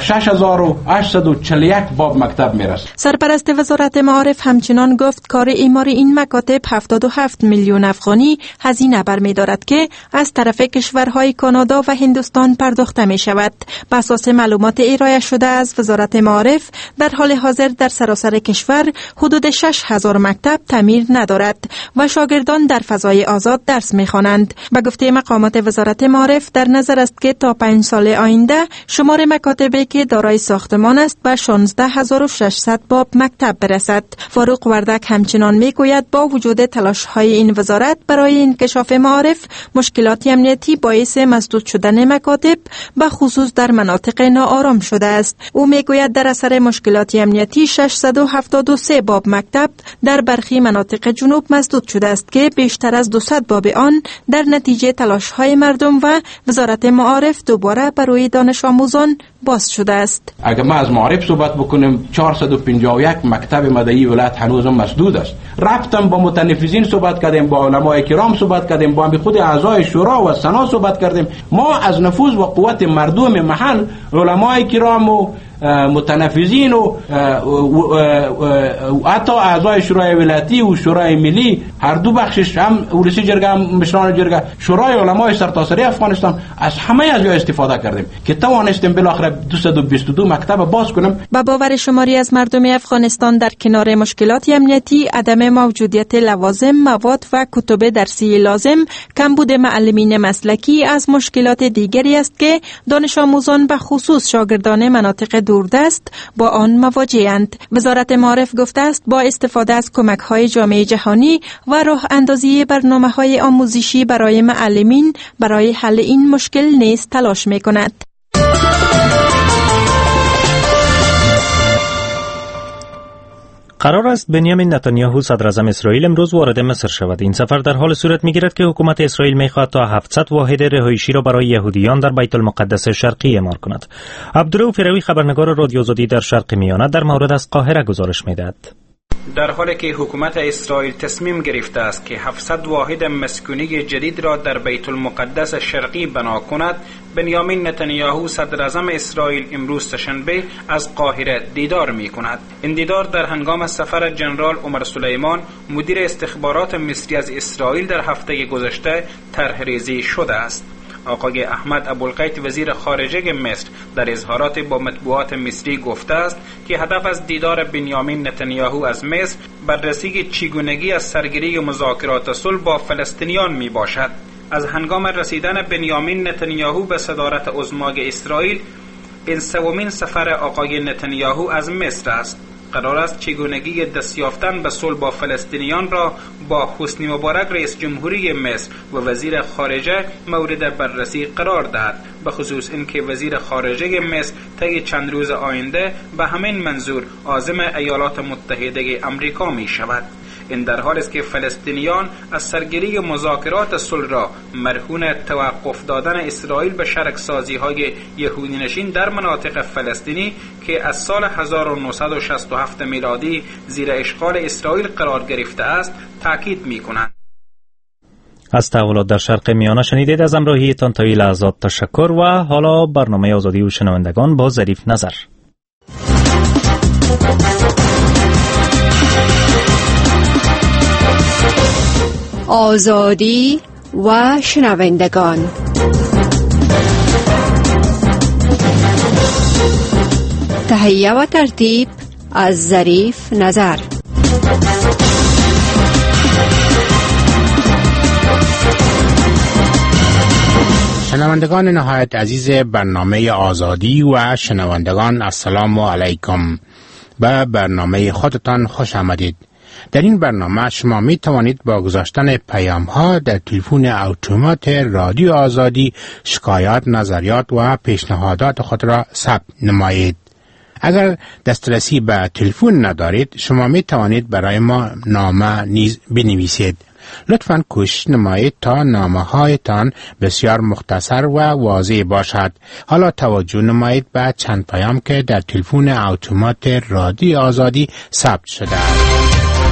6841 باب مکتب میرسد. سرپرست وزارت معارف همچنان گفت کار اعمار این مکاتب 77 میلیون افغانی هزینه برمی‌دارد که از طرف کشورهای کانادا و هندوستان پرداخته می شود. بر اساس معلومات ارائه شده از وزارت معارف در حال حاضر در سراسر کشور حدود 6000 مکتب تعمیر ندارد و شاگردان در فضای آزاد درس می‌خوانند. به گفته مقامات وزارت معارف در نظر است که تا 5 سال آینده شمار مکاتبی که دارای ساختمان است به 16600 باب مکتب برسد. فاروق وردک همچنان میگوید با وجود تلاش‌های این وزارت برای انکشاف معارف، مشکلات امنیتی باعث مسدود شدن مکاتب به خصوص در مناطق ناآرام شده است. او میگوید در اثر مشکلات امنیتی 673 باب مکتب در برخی مناطق جنوب مسدود شده است که بیشتر از 200 باب آن در نتیجه تلاش‌های مردم و وزارت معارف دوباره برای دانش آموزان باز شده است. اگر ما از معارف صحبت بکنیم 451 مکتب مدعی ولایت هنوز مسدود است. رفتم با متنفذین صحبت کردیم، با علمای کرام صحبت کردیم، با خود اعضای شورا و سنا صحبت کردیم. ما از نفوذ و قوت مردم محل، علمای کرام و متنفذین و حتی اعضای شورای ولایتی و شورای ملی، هر دو بخشش، هم ولسی جرگه هم مشران جرگه، شورای علمای سرتاسری افغانستان، از همه از جای استفاده کردیم که توانستیم بالاخره 222 مکتب باز کنیم. با باور شماری از مردم افغانستان در کنار مشکلات امنیتی، عدم موجودیت لوازم، مواد و کتب درسی لازم، کمبود معلمین مسلکی از مشکلات دیگری است که دانش آموزان به خصوص شاگردان مناطق دوردست با آن مواجه‌اند. وزارت معارف گفته است با استفاده از کمک‌های جامعه جهانی و راه اندازی برنامه‌های آموزشی برای معلمین برای حل این مشکل نیز تلاش می‌کند. قرار است بنیامین نتانیاهو صدراعظم اسرائیل امروز وارد مصر شود. این سفر در حال صورت می‌گیرد که حکومت اسرائیل می‌خواهد تا 700 واحد رهایشی را برای یهودیان در بیت المقدس شرقی اعمار کند. عبدالرؤوف فیروی خبرنگار رادیو آزادی در شرق میانه در مورد از قاهره گزارش می‌دهد. در حالی که حکومت اسرائیل تصمیم گرفته است که 700 واحد مسکونی جدید را در بیت المقدس شرقی بنا کند، بنیامین نتانیاهو صدراعظم اسرائیل امروز سه‌شنبه از قاهره دیدار می کند. این دیدار در هنگام سفر جنرال عمر سلیمان، مدیر استخبارات مصری از اسرائیل در هفته گذشته طرح‌ریزی شده است. آقای احمد ابوالقیت وزیر خارجه مصر در اظهارات با مطبوعات مصری گفته است که هدف از دیدار بنیامین نتانیاهو از مصر بررسی چگونگی از سرگیری مذاکرات صلح با فلسطینیان می باشد. از هنگام رسیدن بنیامین نتانیاهو به صدارت عظمای اسرائیل، این سومین سفر آقای نتانیاهو از مصر است. قرار است چگونگی دست یافتن به صلح با فلسطینیان را با حسنی مبارک رئیس جمهوری مصر و وزیر خارجه مورد بررسی قرار دهد، به خصوص اینکه وزیر خارجه مصر طی چند روز آینده به همین منظور عازم ایالات متحده آمریکا می شود. این در حالی است که فلسطینیان از سرگیری مذاکرات صلح را مرهون توقف دادن اسرائیل به شرکسازی های یهودی نشین در مناطق فلسطینی که از سال 1967 میلادی زیر اشغال اسرائیل قرار گرفته است تاکید می کنند. از تحولات در شرق میانه شنیدید. از همراهیتان تا این لحظات تشکر و حالا برنامه آزادی و شنوندگان با ظریف نظر. آزادی و شنوندگان. تهیه و ترتیب از ظریف نظر. شنوندگان نهایت عزیز برنامه آزادی و شنوندگان، السلام علیکم. به برنامه خودتان خوش آمدید. در این برنامه شما می توانید با گذاشتن پیام ها در تلفن اتومات رادیو آزادی شکایات، نظریات و پیشنهادات خود را ثبت نمایید. اگر دسترسی به تلفن ندارید، شما می توانید برای ما نامه نیز بنویسید. لطفاً کوشش نمایید تا نامه هایتان بسیار مختصر و واضح باشد. حالا توجه نمایید به چند پیام که در تلفن اتومات رادیو آزادی ثبت شده است.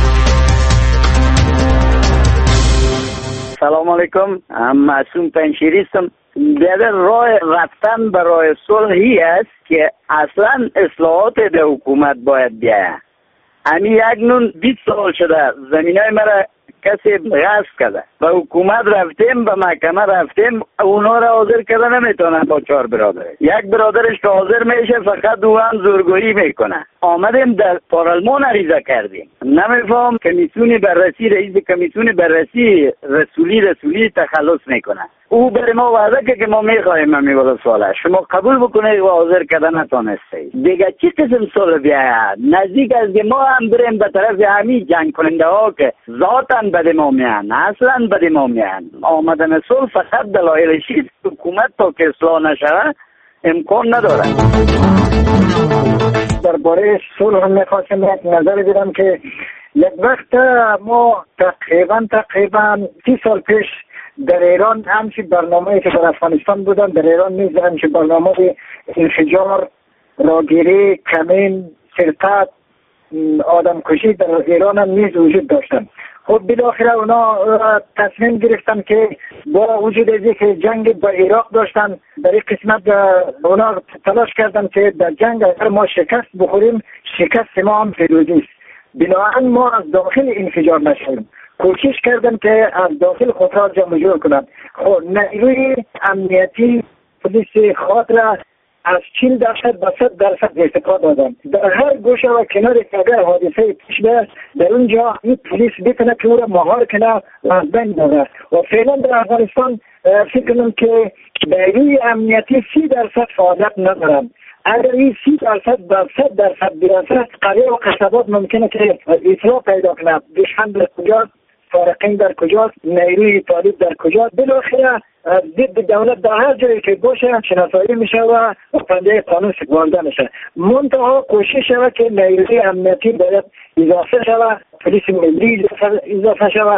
سلام علیکم، معصوم پنشیری هستم. بیادر راه رفتن برای صلحی است که اصلا اصلاحات در حکومت باید بیاید. امی یک نون 20 سال شده زمینای مرا کسی غصب کرده و حکومت رفتیم، به محکمه رفتیم، اونا را حاضر کرده نمیتونن با 4 برادر. یک برادرش که حاضر میشه فقط او هم زورگویی میکنه. آمدیم در پارلمان عریضه کردیم، نمیفهم کمیسیون بررسی، رئیس کمیسیون بررسی رسولی تخلص میکنه. او بر ما وعده که ما میخواهیم میگه سواله شما قبول بکنید و حاضر کردن نتونستید. دیگه چی قسم صلح بیاید؟ نزدیک از که ما هم بریم به طرف همین جنگ کننده ها که ذاتن بد ما میان، اصلا بد ما میان. آمدن صلح فقط دلایلش حکومت تا که اصلاح نشه امکان نداره. درباره صلح میخواستم یک نظر بدم که یک وقت ما تقریبا 30 سال پیش در ایران همچی برنامه‌ای که در افغانستان بودن در ایران نیز همچی برنامه انفجار، راگیری، کمین، سرقت، آدم کشی در ایران هم نیز وجود داشتن. خب بالاخره اونا تصمیم گرفتن که با وجود ازی که جنگ با عراق داشتن در این قسمت اونا تلاش کردن که در جنگ اگر ما شکست بخوریم شکست ما هم پیروزی است. بنابراین ما از داخل انفجار نشیم. کوشش کردن که از داخل خود را جمع جور کنند. خب نیروی امنیتی پلیس خود را از 40% به 100% استفاده دادن. در هر گوشه و کنار که اگر حادثه پیش بیاد در اونجا این پلیس بتونه که او را مهار کنه و از بین ببره. و فعلا در افغانستان فکر کنم که نیروی امنیتی 30% فعالیت ندارن. اگر این 30% به 100% برسه قریه و قصبات ممکنه که اطلاع پیدا کنه دشمن در کجاست، فارقین در کجاست، نیروی طالب در کجاست. بالاخره ضد دولت در هر جایی که باشه شناسایی میشه و پنجه قانون سپرده میشه. منتها کوشش شود که نیروی امنیتی باید اضافه شود، پلیس ملی اضافه شود.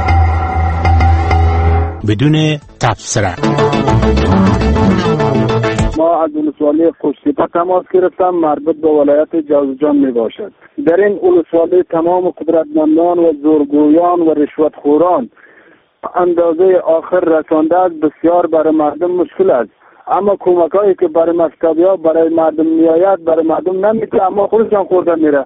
بدون تبصره ما از ولسوالی خوشتیپه تماس گرفتم، مربوط به ولایت جوزجان می باشد. در این ولسوالی تمام قدرتمندان و زورگویان و رشوتخوران اندازه آخر رسانده است. بسیار برای مردم مشکل است، اما کمک هایی که برای مکتبی ها برای مردم میآید برای مردم نمیده، اما خودشان خورده میره.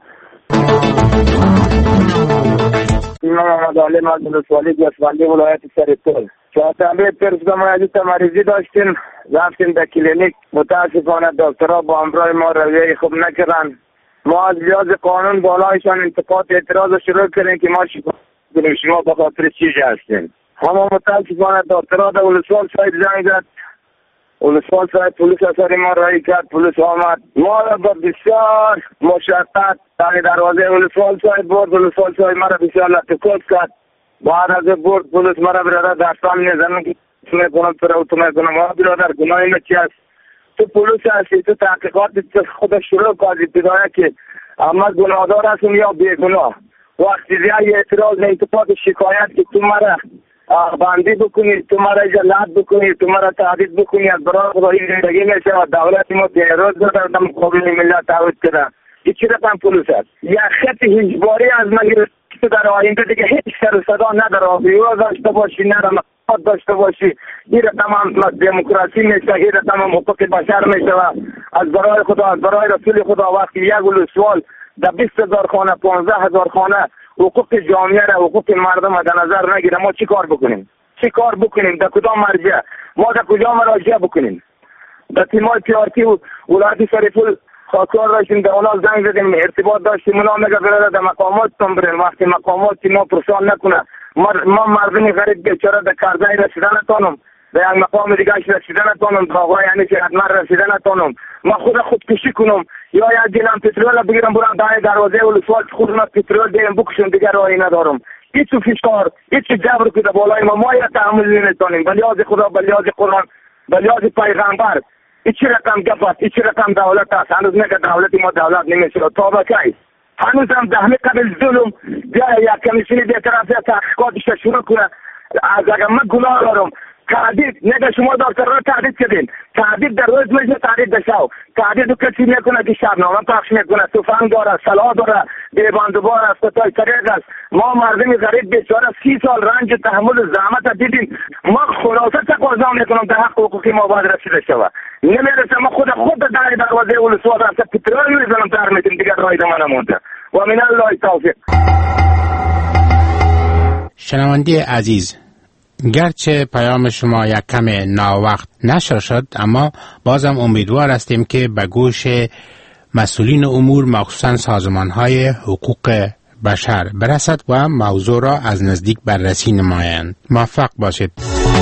من محمد علیم از ولسوالی گسفندی ولایت سرپل. چهارشنبه پرسیدم عزیز مریضی داشتیم، رفتیم در کلینیک، متاسفانه دکترها با همراه ما رویه خوب نکردن. ما از لحاظ قانون بالایشان انتقاد اعتراض شروع کردیم که ما شما به خاطر چی هستیم. اما متاسفانه دکترها در ولسوال سایت زنگ زد، ولسوال سایت پلیس اثر ما رایی کرد، پلیس آمد ما را با بسیار مشقت در دروازه ولسوال سایت برد. ولسوال سایت ما را بسیار لطفت کرد. بعد از برد پلیس ما را برادر دستان میزنن که تو میکنم ما برادر گناه ما چی است؟ تو پلیس هستی، تو تحقیقات خود شروع کردی بدايه که اما گناهدار هستم یا بیگناه. وقتی دیگه اعتراض انتقاد شکایت که تو مرا بندی بکنی، تو مرا جلاد بکنی، تو مرا تهدید بکنی، از برای خدا این زندگی میشه و دولت ما دیروز در مقابل ملت تعهد کرده. این چی رقم پلیس است؟ یا خط اجباری از من گرفت در آینده دیگه هیچ سر و صدا نداره. بیوز داشته باشی، نه مقاصد داشته باشی. این رقم هم دموکراسی میشه، این رقم هم حقوق بشر میشه و از برای خدا، از برای رسول خدا وقتی یک ولسوال در 20,000 خانه، 15,000 خانه حقوق جامعه را، حقوق مردم در نظر نگیره، ما چی کار بکنیم؟ چی کار بکنیم؟ در کدام مرجع؟ ما در کجا مراجعه بکنیم؟ در تیمای پیارتی و ولایت شریف‌ال خاکسار داشتیم، در اونا زنگ زدیم، ارتباط داشتیم، اونا میگه برادر در مقاماتتون برین. وقتی مقامات ما پرسان نکنه، ما مردم غریب بیچاره در کرزی رسیدن نتونم، به یک مقام دیگه رسیدن نتونم، به آقای یعنی که حتما رسیدن نتونم، ما خودکشی کنم یا یک گیلم پترول بگیرم برم در دروازه ولسوال خودم پترول دیم بکشم، دیگه راهی ندارم. هیچ فشار، هیچ جبر که در بالای ما یا تحمل نمیتونیم. به لحاظ خدا، به لحاظ قرآن، به لحاظ پیغمبر هیچ رقم گپ است، هیچ رقم دولت است. هنوز میگه دولت ما دولت نمیشه. تا به کی؟ هنوز هم دهمه قبل ظلم بیا یک کمیسیون بی‌طرفی تحقیقاتش شروع کنه. از اگر من گناه دارم تهدید نگه شما دکترها تهدید کردین، تهدید در روز میشه، تهدید در شب، تهدید رو کسی میکنه که شبنامه پخش میکنه، تفنگ داره، سلاح داره، بیباندوبار است، تای طریق است. ما مردم غریب بیچاره 30 سال رنج تحمل زحمت دیدیم. ما خلاصه تقاضا میکنم در حق حقوقی ما باید رسیده شود. نمیرسه. ما خود در دروازه ولسوال رفته پترول میزنم در میتیم، دیگر رای دم نمونده. و من الله توفیق. شنونده عزیز، گرچه پیام شما یک کم ناوقت نشر شد، اما بازم امیدوار هستیم که به گوش مسئولین امور، مخصوصا سازمان‌های حقوق بشر برسد و موضوع را از نزدیک بررسی نمایند. موفق باشید.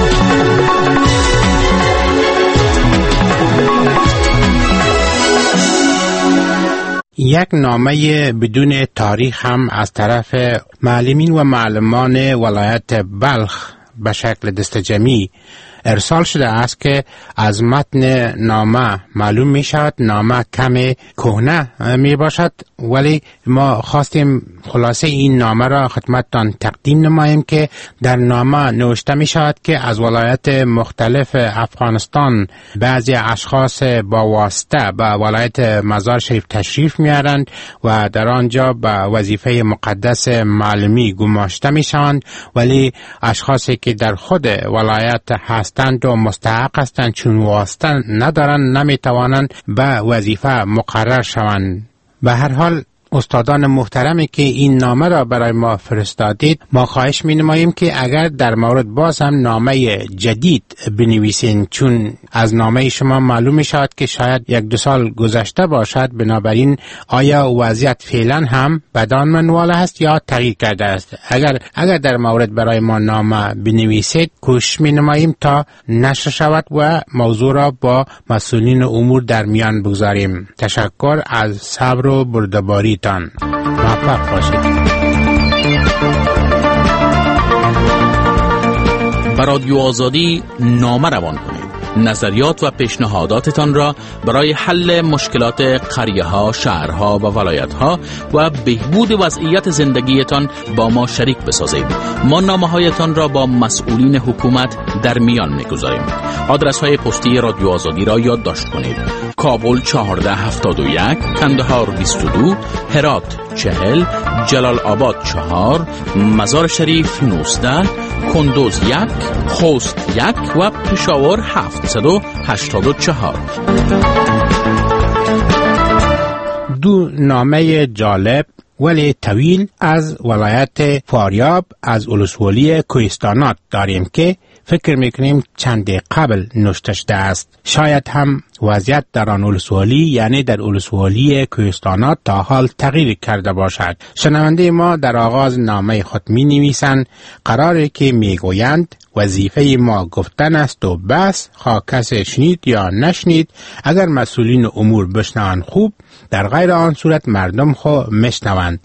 یک نامه بدون تاریخ هم از طرف معلمین و معلمان ولایت بلخ به شکل دستجمعی ارسال شده است که از متن نامه معلوم می شود نامه کم کهنه می باشد، ولی ما خواستیم خلاصه این نامه را خدمتتان تقدیم نماییم که در نامه نوشته می شود که از ولایت مختلف افغانستان بعضی اشخاص با واسطه به ولایت مزار شریف تشریف می آرند و در آنجا به وظیفه مقدس معلمی گماشته می شوند، ولی اشخاصی که در خود ولایت هستند و مستحق هستند چون واسطه ندارند نمی توانند به وظیفه مقرر شوند. به هر حال استادان محترمی که این نامه را برای ما فرستادید، ما خواهش می نماییم که اگر در مورد باز هم نامه جدید بنویسین، چون از نامه شما معلوم می شود که شاید 1-2 سال گذشته باشد. بنابراین آیا وضعیت فعلا هم بدان منوال است یا تغییر کرده است؟ اگر در مورد برای ما نامه بنویسید، کوشش می نماییم تا نشر شود و موضوع را با مسئولین امور در میان بگذاریم. تشکر از صبر و بردباری تان. موفق باشید. به رادیو آزادی نامه روان کنید. نظریات و پیشنهاداتتان را برای حل مشکلات قریه‌ها، شهرها و ولایت‌ها و بهبود وضعیت زندگیتان با ما شریک بسازید. ما نامه‌هایتان را با مسئولین حکومت در میان می‌گذاریم. آدرس‌های پستی رادیو آزادی را یادداشت کنید: کابل 1471، کندهار 22، هرات 40، جلال آباد 4، مزار شریف 19، کندوز 1، خوست 1 و پشاور 784. دو نامه جالب ولی طویل از ولایت فاریاب از ولسوالی کوهستانات داریم که فکر میکنیم چند قبل نوشته شده است. شاید هم وضعیت در آن ولسوالی یعنی در ولسوالی کوهستانات تا حال تغییر کرده باشد. شنونده ما در آغاز نامه خود می نویسند قراره که می گویند وظیفه ما گفتن است و بس، خواه کسی شنید یا نشنید. اگر مسئولین امور بشنوند خوب، در غیر آن صورت مردم خو میشنوند.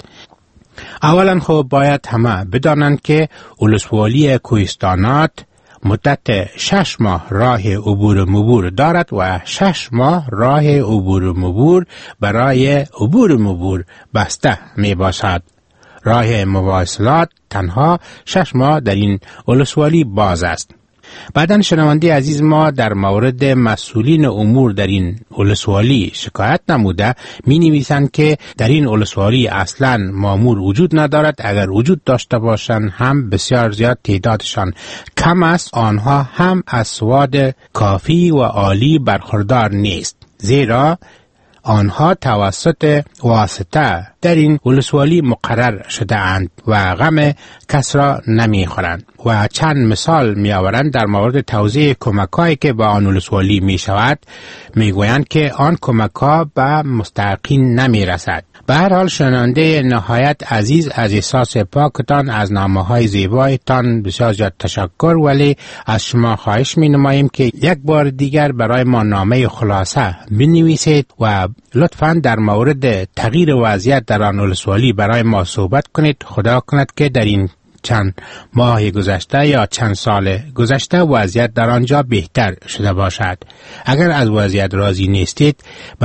اولا خو باید همه بدانند که ولسوالی کوهستانات مدت 6 ماه راه عبور مبور دارد و 6 ماه راه عبور مبور برای عبور مبور بسته می باشد. راه مواصلات تنها 6 ماه در این ولسوالی باز است. بعدن شنونده عزیز ما در مورد مسئولین امور در این ولسوالی شکایت نموده می نویسند که در این ولسوالی اصلا مامور وجود ندارد. اگر وجود داشته باشند هم بسیار زیاد تعدادشان کم است. آنها هم از سواد کافی و عالی برخوردار نیست، زیرا آنها توسط واسطه در این ولسوالی مقرر شده اند و غم کس را نمی خورند. و چند مثال می آورند در مورد توزیع کمک‌هایی که به آن ولسوالی می شود. می گویند که آن کمک‌ها به مستحقین نمی رسد. به هر حال شنونده نهایت عزیز، از احساس پاکتان، از نامه‌های زیبایتان بسیار زیاد تشکر، ولی از شما خواهش می نماییم که یک بار دیگر برای ما نامه خلاصه بنویسید و لطفاً در مورد تغییر وضعیت در آن ولسوالی برای ما صحبت کنید. خدا کند که در این چند ماه گذشته یا چند سال گذشته وضعیت در آنجا بهتر شده باشد. اگر از وضعیت راضی نیستید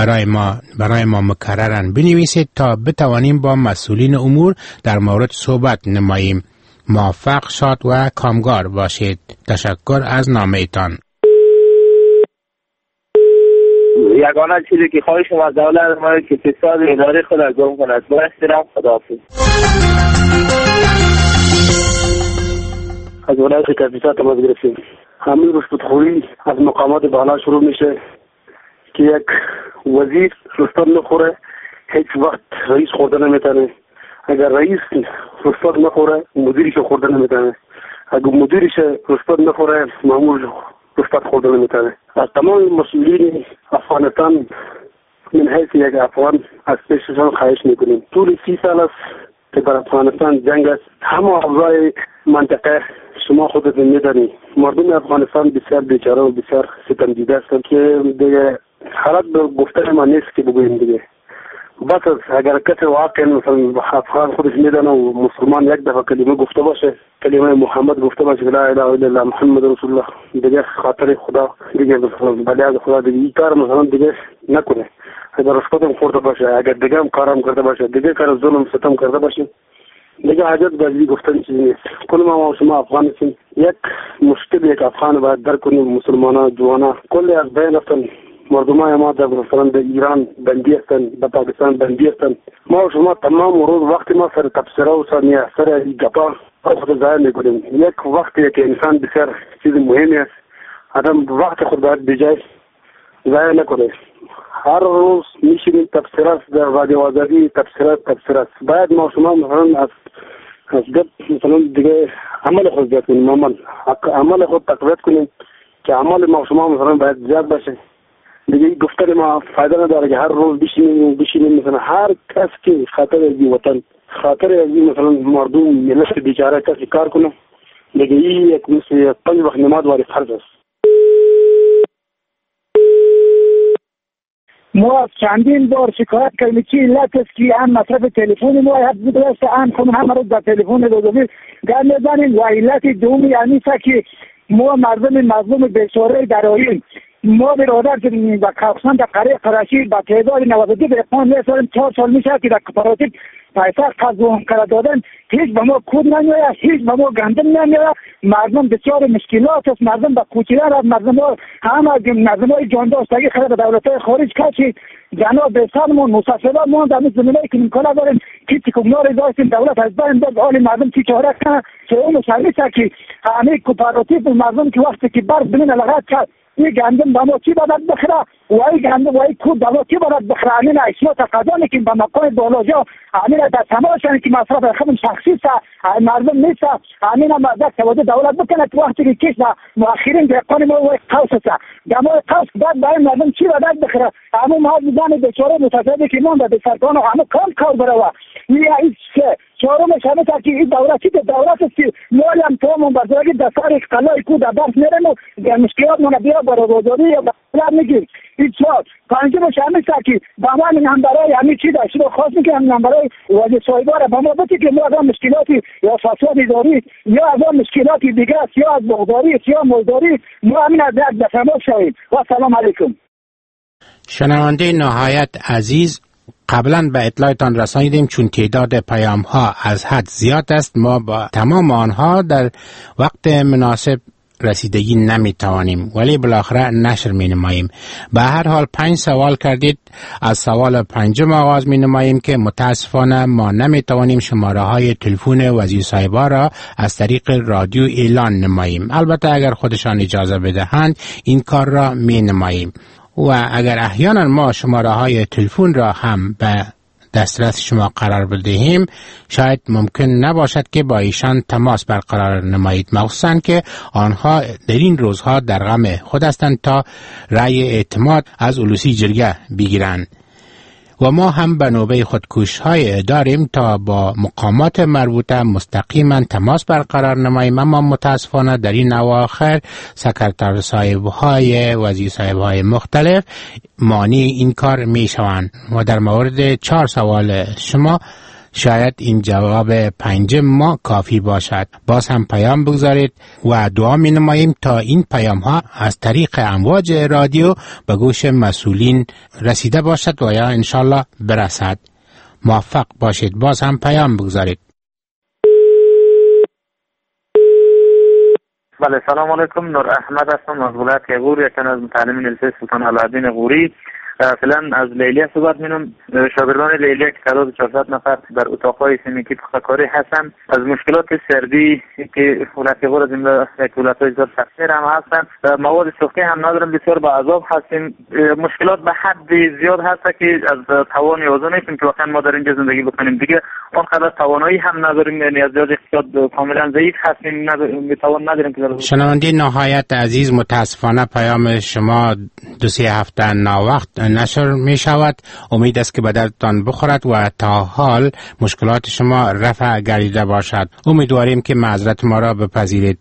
برای ما مکررن بنویسید تا بتوانیم با مسئولین امور در مورد صحبت نماییم. موفق، شاد و کامگار باشید. تشکر از نامه‌تان. یگانه چیزی که خواهشم از دولت ما که فساد اداره خود از گم کند. با احترام، خداحافظ. از ولایت کاپیسا تماس گرفتیم. همین رشوتخوری از مقامات بالا شروع میشه که یک وزیر رشوت نخوره هیچ وقت رئیس خورده نمیتونه. اگر رئیس رشوت نخوره مدیرش خورده نمیتونه. اگر مدیرش رشوت نخوره مامور رشوت خورده نمیتونه. از تمام مسئولین افغانستان من حیث یک افغان از پیششان خواهش میکنیم. طول 30 سال است که در افغانستان جنگ است. همه اعضای منطقه شما خودتون میدانید مردم افغانستان بسیار بیچاره و بسیار ستم دیده هستند که دیگه حالت به گفتن ما نیست که بگوییم دیگه. بس اگر کسی واقعا مثلا افغان خودش میدانه و مسلمان یک دفعه کلمه گفته باشه، کلمه محمد گفته باشه لا اله الا الله محمد رسول الله، دیگه خاطر خدا دیگه مثلا بلیاد خدا دیگه این کار مثلا دیگه نکنه. اگر رشوت خورده باشه، اگر دیگه هم کارم کرده باشه، دیگه کار ظلم ستم کرده باشه، دیگه حاجت به گفتن چیزی نیست. کل ما شما افغان هستیم. یک مشکل یک افغان باید درک کنیم. مسلمانا جوانا کلی از بین هستن. مردمای ما در مثلا در ایران بندی هستن، در پاکستان بندی هستن. ما و شما تمام روز وقتی ما سر تبصره و سر گپا خود ضایع میکنیم. یک وقتی که انسان بسیار چیز مهمی است، آدم وقت خود باید بجای ضایع نکنه. هر روز میشینیم تبصره در رادیو آزادی تبصره. باید ما شما مثلا از گپ مثلا دیگه عمل خود زیاد کنیم. عمل خود تقویت کنیم که عمل ما شما مثلا باید زیاد باشه. دیگه گفتن ما فایده نداره که هر روز بشینیم مثلا هر کس که خاطر از وطن، خاطر از مثلا مردم ملت بیچاره کسی کار کنه، دیگه این یک مثل 5 وقت نماز واری فرض است. ما چندین بار شکایت کردیم که علت است که هم مصرف تلفن ما حد بوده است، هم همه روز در تلفن روزانه گرد میزنیم و علت دومی یعنی است که ما مردم مظلوم بیچاره دراییم. ما برادر که در کافسان در قریه قرشی با تعداد 92 به اقوام میساریم 4 سال میشه که در کپاراتیو پیسه قضا کرده دادن، هیچ به ما کود نمیاد، هیچ به ما گندم نمیاد. مردم بسیار مشکلات است. مردم با کوچیدن از مردم ها مردم های جانداشتگی خیلی به دولت های خارج کشید. جناب بسانمون مسافرانمون در این زمینه که امکانات داریم که تکمنا رضا هستیم دولت از بین باز آل مردم چی چاره کنه که اون شرمیسه که همه کپاراتیو مردم که وقتی که برد بلین لغت کرد این گندم به ما چی باید بخره و این گندم و این کود به ما چی باید بخره. همین اسمو تقاضا که به مقام بالاجا همین در تماشا که مصرف خودم شخصی است مردم نیست. همین مردم توجه دولت بکنه که وقتی که کش مؤخرین دهقان ما و قوس است دمای قوس بعد برای مردم چی باید بخره. همون ما میدان بیچاره متصدی که من به سرکان و همه کار بروا این چهارم شامل است که این دولت است که مالی هم تمام برداری دستار اقتلای کود درس میرن و مشکلات من بیا برای روزداری یا برای میگیر. این چهار پنجم شامل است که با ما نمبرای همین چیز شما خاص میکنم نمبرای وزیر صاحبار با ما بگید که ما از مشکلاتی یا فساد اداری یا از مشکلاتی دیگه یا از بغداری یا مزداری ما همین از دفعه شویم. و سلام علیکم. شنونده نهایت عزیز، قبلا به اطلاعتان رسانیدیم چون تعداد پیام ها از حد زیاد است ما با تمام آنها در وقت مناسب رسیدگی نمی توانیم، ولی بالاخره نشر می نماییم. به هر حال 5 سوال کردید. از سوال 5 آغاز می نماییم که متاسفانه ما نمی توانیم شماره های تلفن وزیر صاحبا را از طریق رادیو اعلان نماییم. البته اگر خودشان اجازه بدهند این کار را می نماییم و اگر احیانا ما شماره های تلفن را هم به دسترس شما قرار بدهیم شاید ممکن نباشد که با ایشان تماس برقرار نمایید، مخصوصا که آنها در این روزها در غم خود هستند تا رأی اعتماد از اولوسی جرگه بگیرند و ما هم به نوبه خودکوش‌های داریم تا با مقامات مربوطه مستقیما تماس برقرار نماییم، اما متاسفانه در این اواخر سکرتر صاحب‌های وزیر صاحب‌های مختلف مانع این کار می‌شوند و در مورد 4 سوال شما شاید این جواب 5 ما کافی باشد. باز هم پیام بگذارید و دعا می نماییم تا این پیام ها از طریق امواج رادیو به گوش مسئولین رسیده باشد و یا انشالله برسد. موفق باشید. باز هم پیام بگذارید. بله، سلام علیکم. نور احمد هستم از ولایت غور، یکی از متعلمین لیسه سلطان علالدین غوری. فعلا از لیلیه صحبت می‌کنم. شاگردان لیلیه که تعداد 400 نفر در اتاق‌های سمیکی پخته‌کاری هستند. از مشکلات سردی که ولایت غور از این ولایت‌های زیاد فقیر هم هستند. مواد سوختی هم نداریم، بسیار با عذاب هستیم. مشکلات به حد زیاد هست که از توان یازو نیستیم که واقعا ما در اینجا زندگی بکنیم. دیگه آنقدر توانایی هم نداریم، یعنی از لحاظ اقتصاد کاملا ضعیف هستیم، میتوان نداریم که شنونده نهایت عزیز، متاسفانه پیام شما 2-3 هفته ناوقت نشر می شود. امید است که به دردتان بخورد و تا حال مشکلات شما رفع گردیده باشد. امیدواریم که معذرت ما را بپذیرید.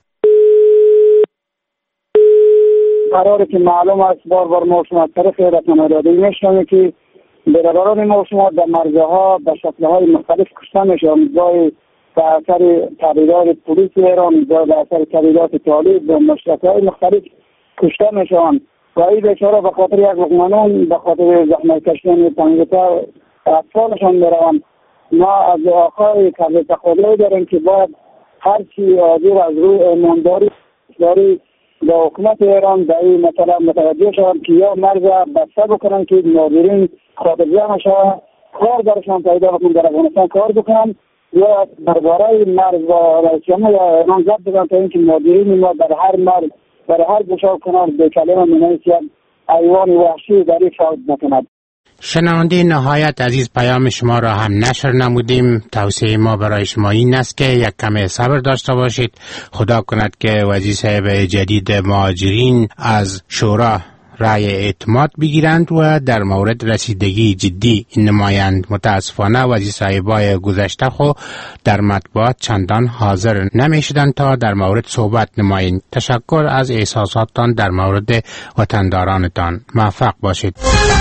قراره که معلوم است بار ما شما از طرف رسانه‌های رادیویی میشنویم که برادران ما شما در مرزها ها به شکل‌های مختلف کشته میشوند. گاهی به اثر تبعیضات پلیس ایران، گاهی به اثر تبعیضات طالب و مشرک‌های مختلف کشته میشوند. گاهی بیچاره به خاطر یک لقمه نان، به خاطر زحمت کشیدن تنگ‌تر اطفالشان بروند. ما از آقای کبیر تقاضا داریم که باید هر چی حاضر از روی ایمانداری به حکومت ایران به این مثلا متوجه شوند که یا مرز بسته بکنن که ناظرین خاطر جمع شوند، کار برشان پیدا بکنن، در افغانستان کار بکنن، یا درباره مرز و رئیس جمهور یا ایران ضبط بکنن تا اینکه ناظرین ما در هر مرز در هر گوشه کنار به کلمه مینویسند حیوان وحشی در این شاهد نکند. شنونده نهایت عزیز، پیام شما را هم نشر نمودیم. توصیه ما برای شما این است که یک کم صبر داشته باشید. خدا کند که وزیر صاحب جدید مهاجرین از شورا رأی اعتماد بگیرند و در مورد رسیدگی جدی نمایند. متاسفانه وزیر صاحبای گذشته خو در مطبوعات چندان حاضر نمیشدند تا در مورد صحبت نمایند. تشکر از احساساتتان در مورد وطندارانتان. موفق باشید.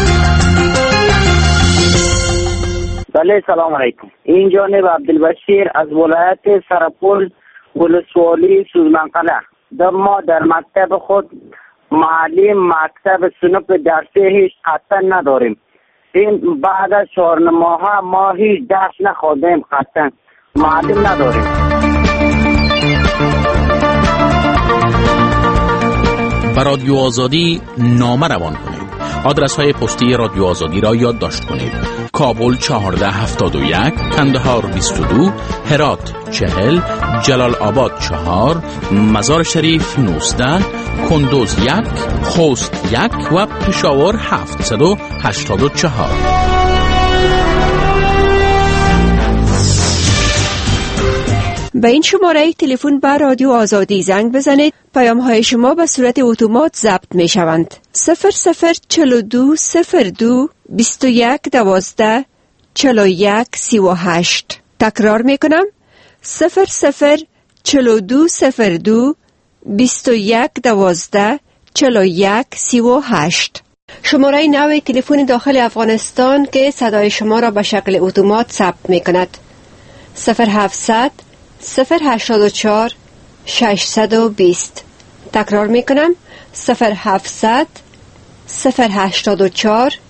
بله، سلام علیکم. این جانب عبدالبشیر از ولایت سرپل ولسوالی سوزمنقله. ما در مکتب خود معلم مکتب صنف درسی هیچ قطعا نداریم. این بعد از 4 ماه ما هیچ درس نخوردیم، قطعا معلم نداریم. بر رادیو آزادی نامه روان کنید. آدرس های پستی رادیو آزادی را یادداشت کنید: کابل 1471، کندهار 22، هرات 40، جلال آباد 4، مزار شریف 19، کندوز 1، خوست 1 و پشاور 784. به این شماره تلفن به رادیو آزادی زنگ بزنید. پیام های شما به صورت اتومات ضبط می شوند. 0042 02 21 12 41 38. تکرار می کنم: 0042 02 21 12 41 38. شماره نوی تلفن داخل افغانستان که صدای شما را به شکل اتومات ثبت می کند: 0700 084 620. تکرار می کنم: 0700 084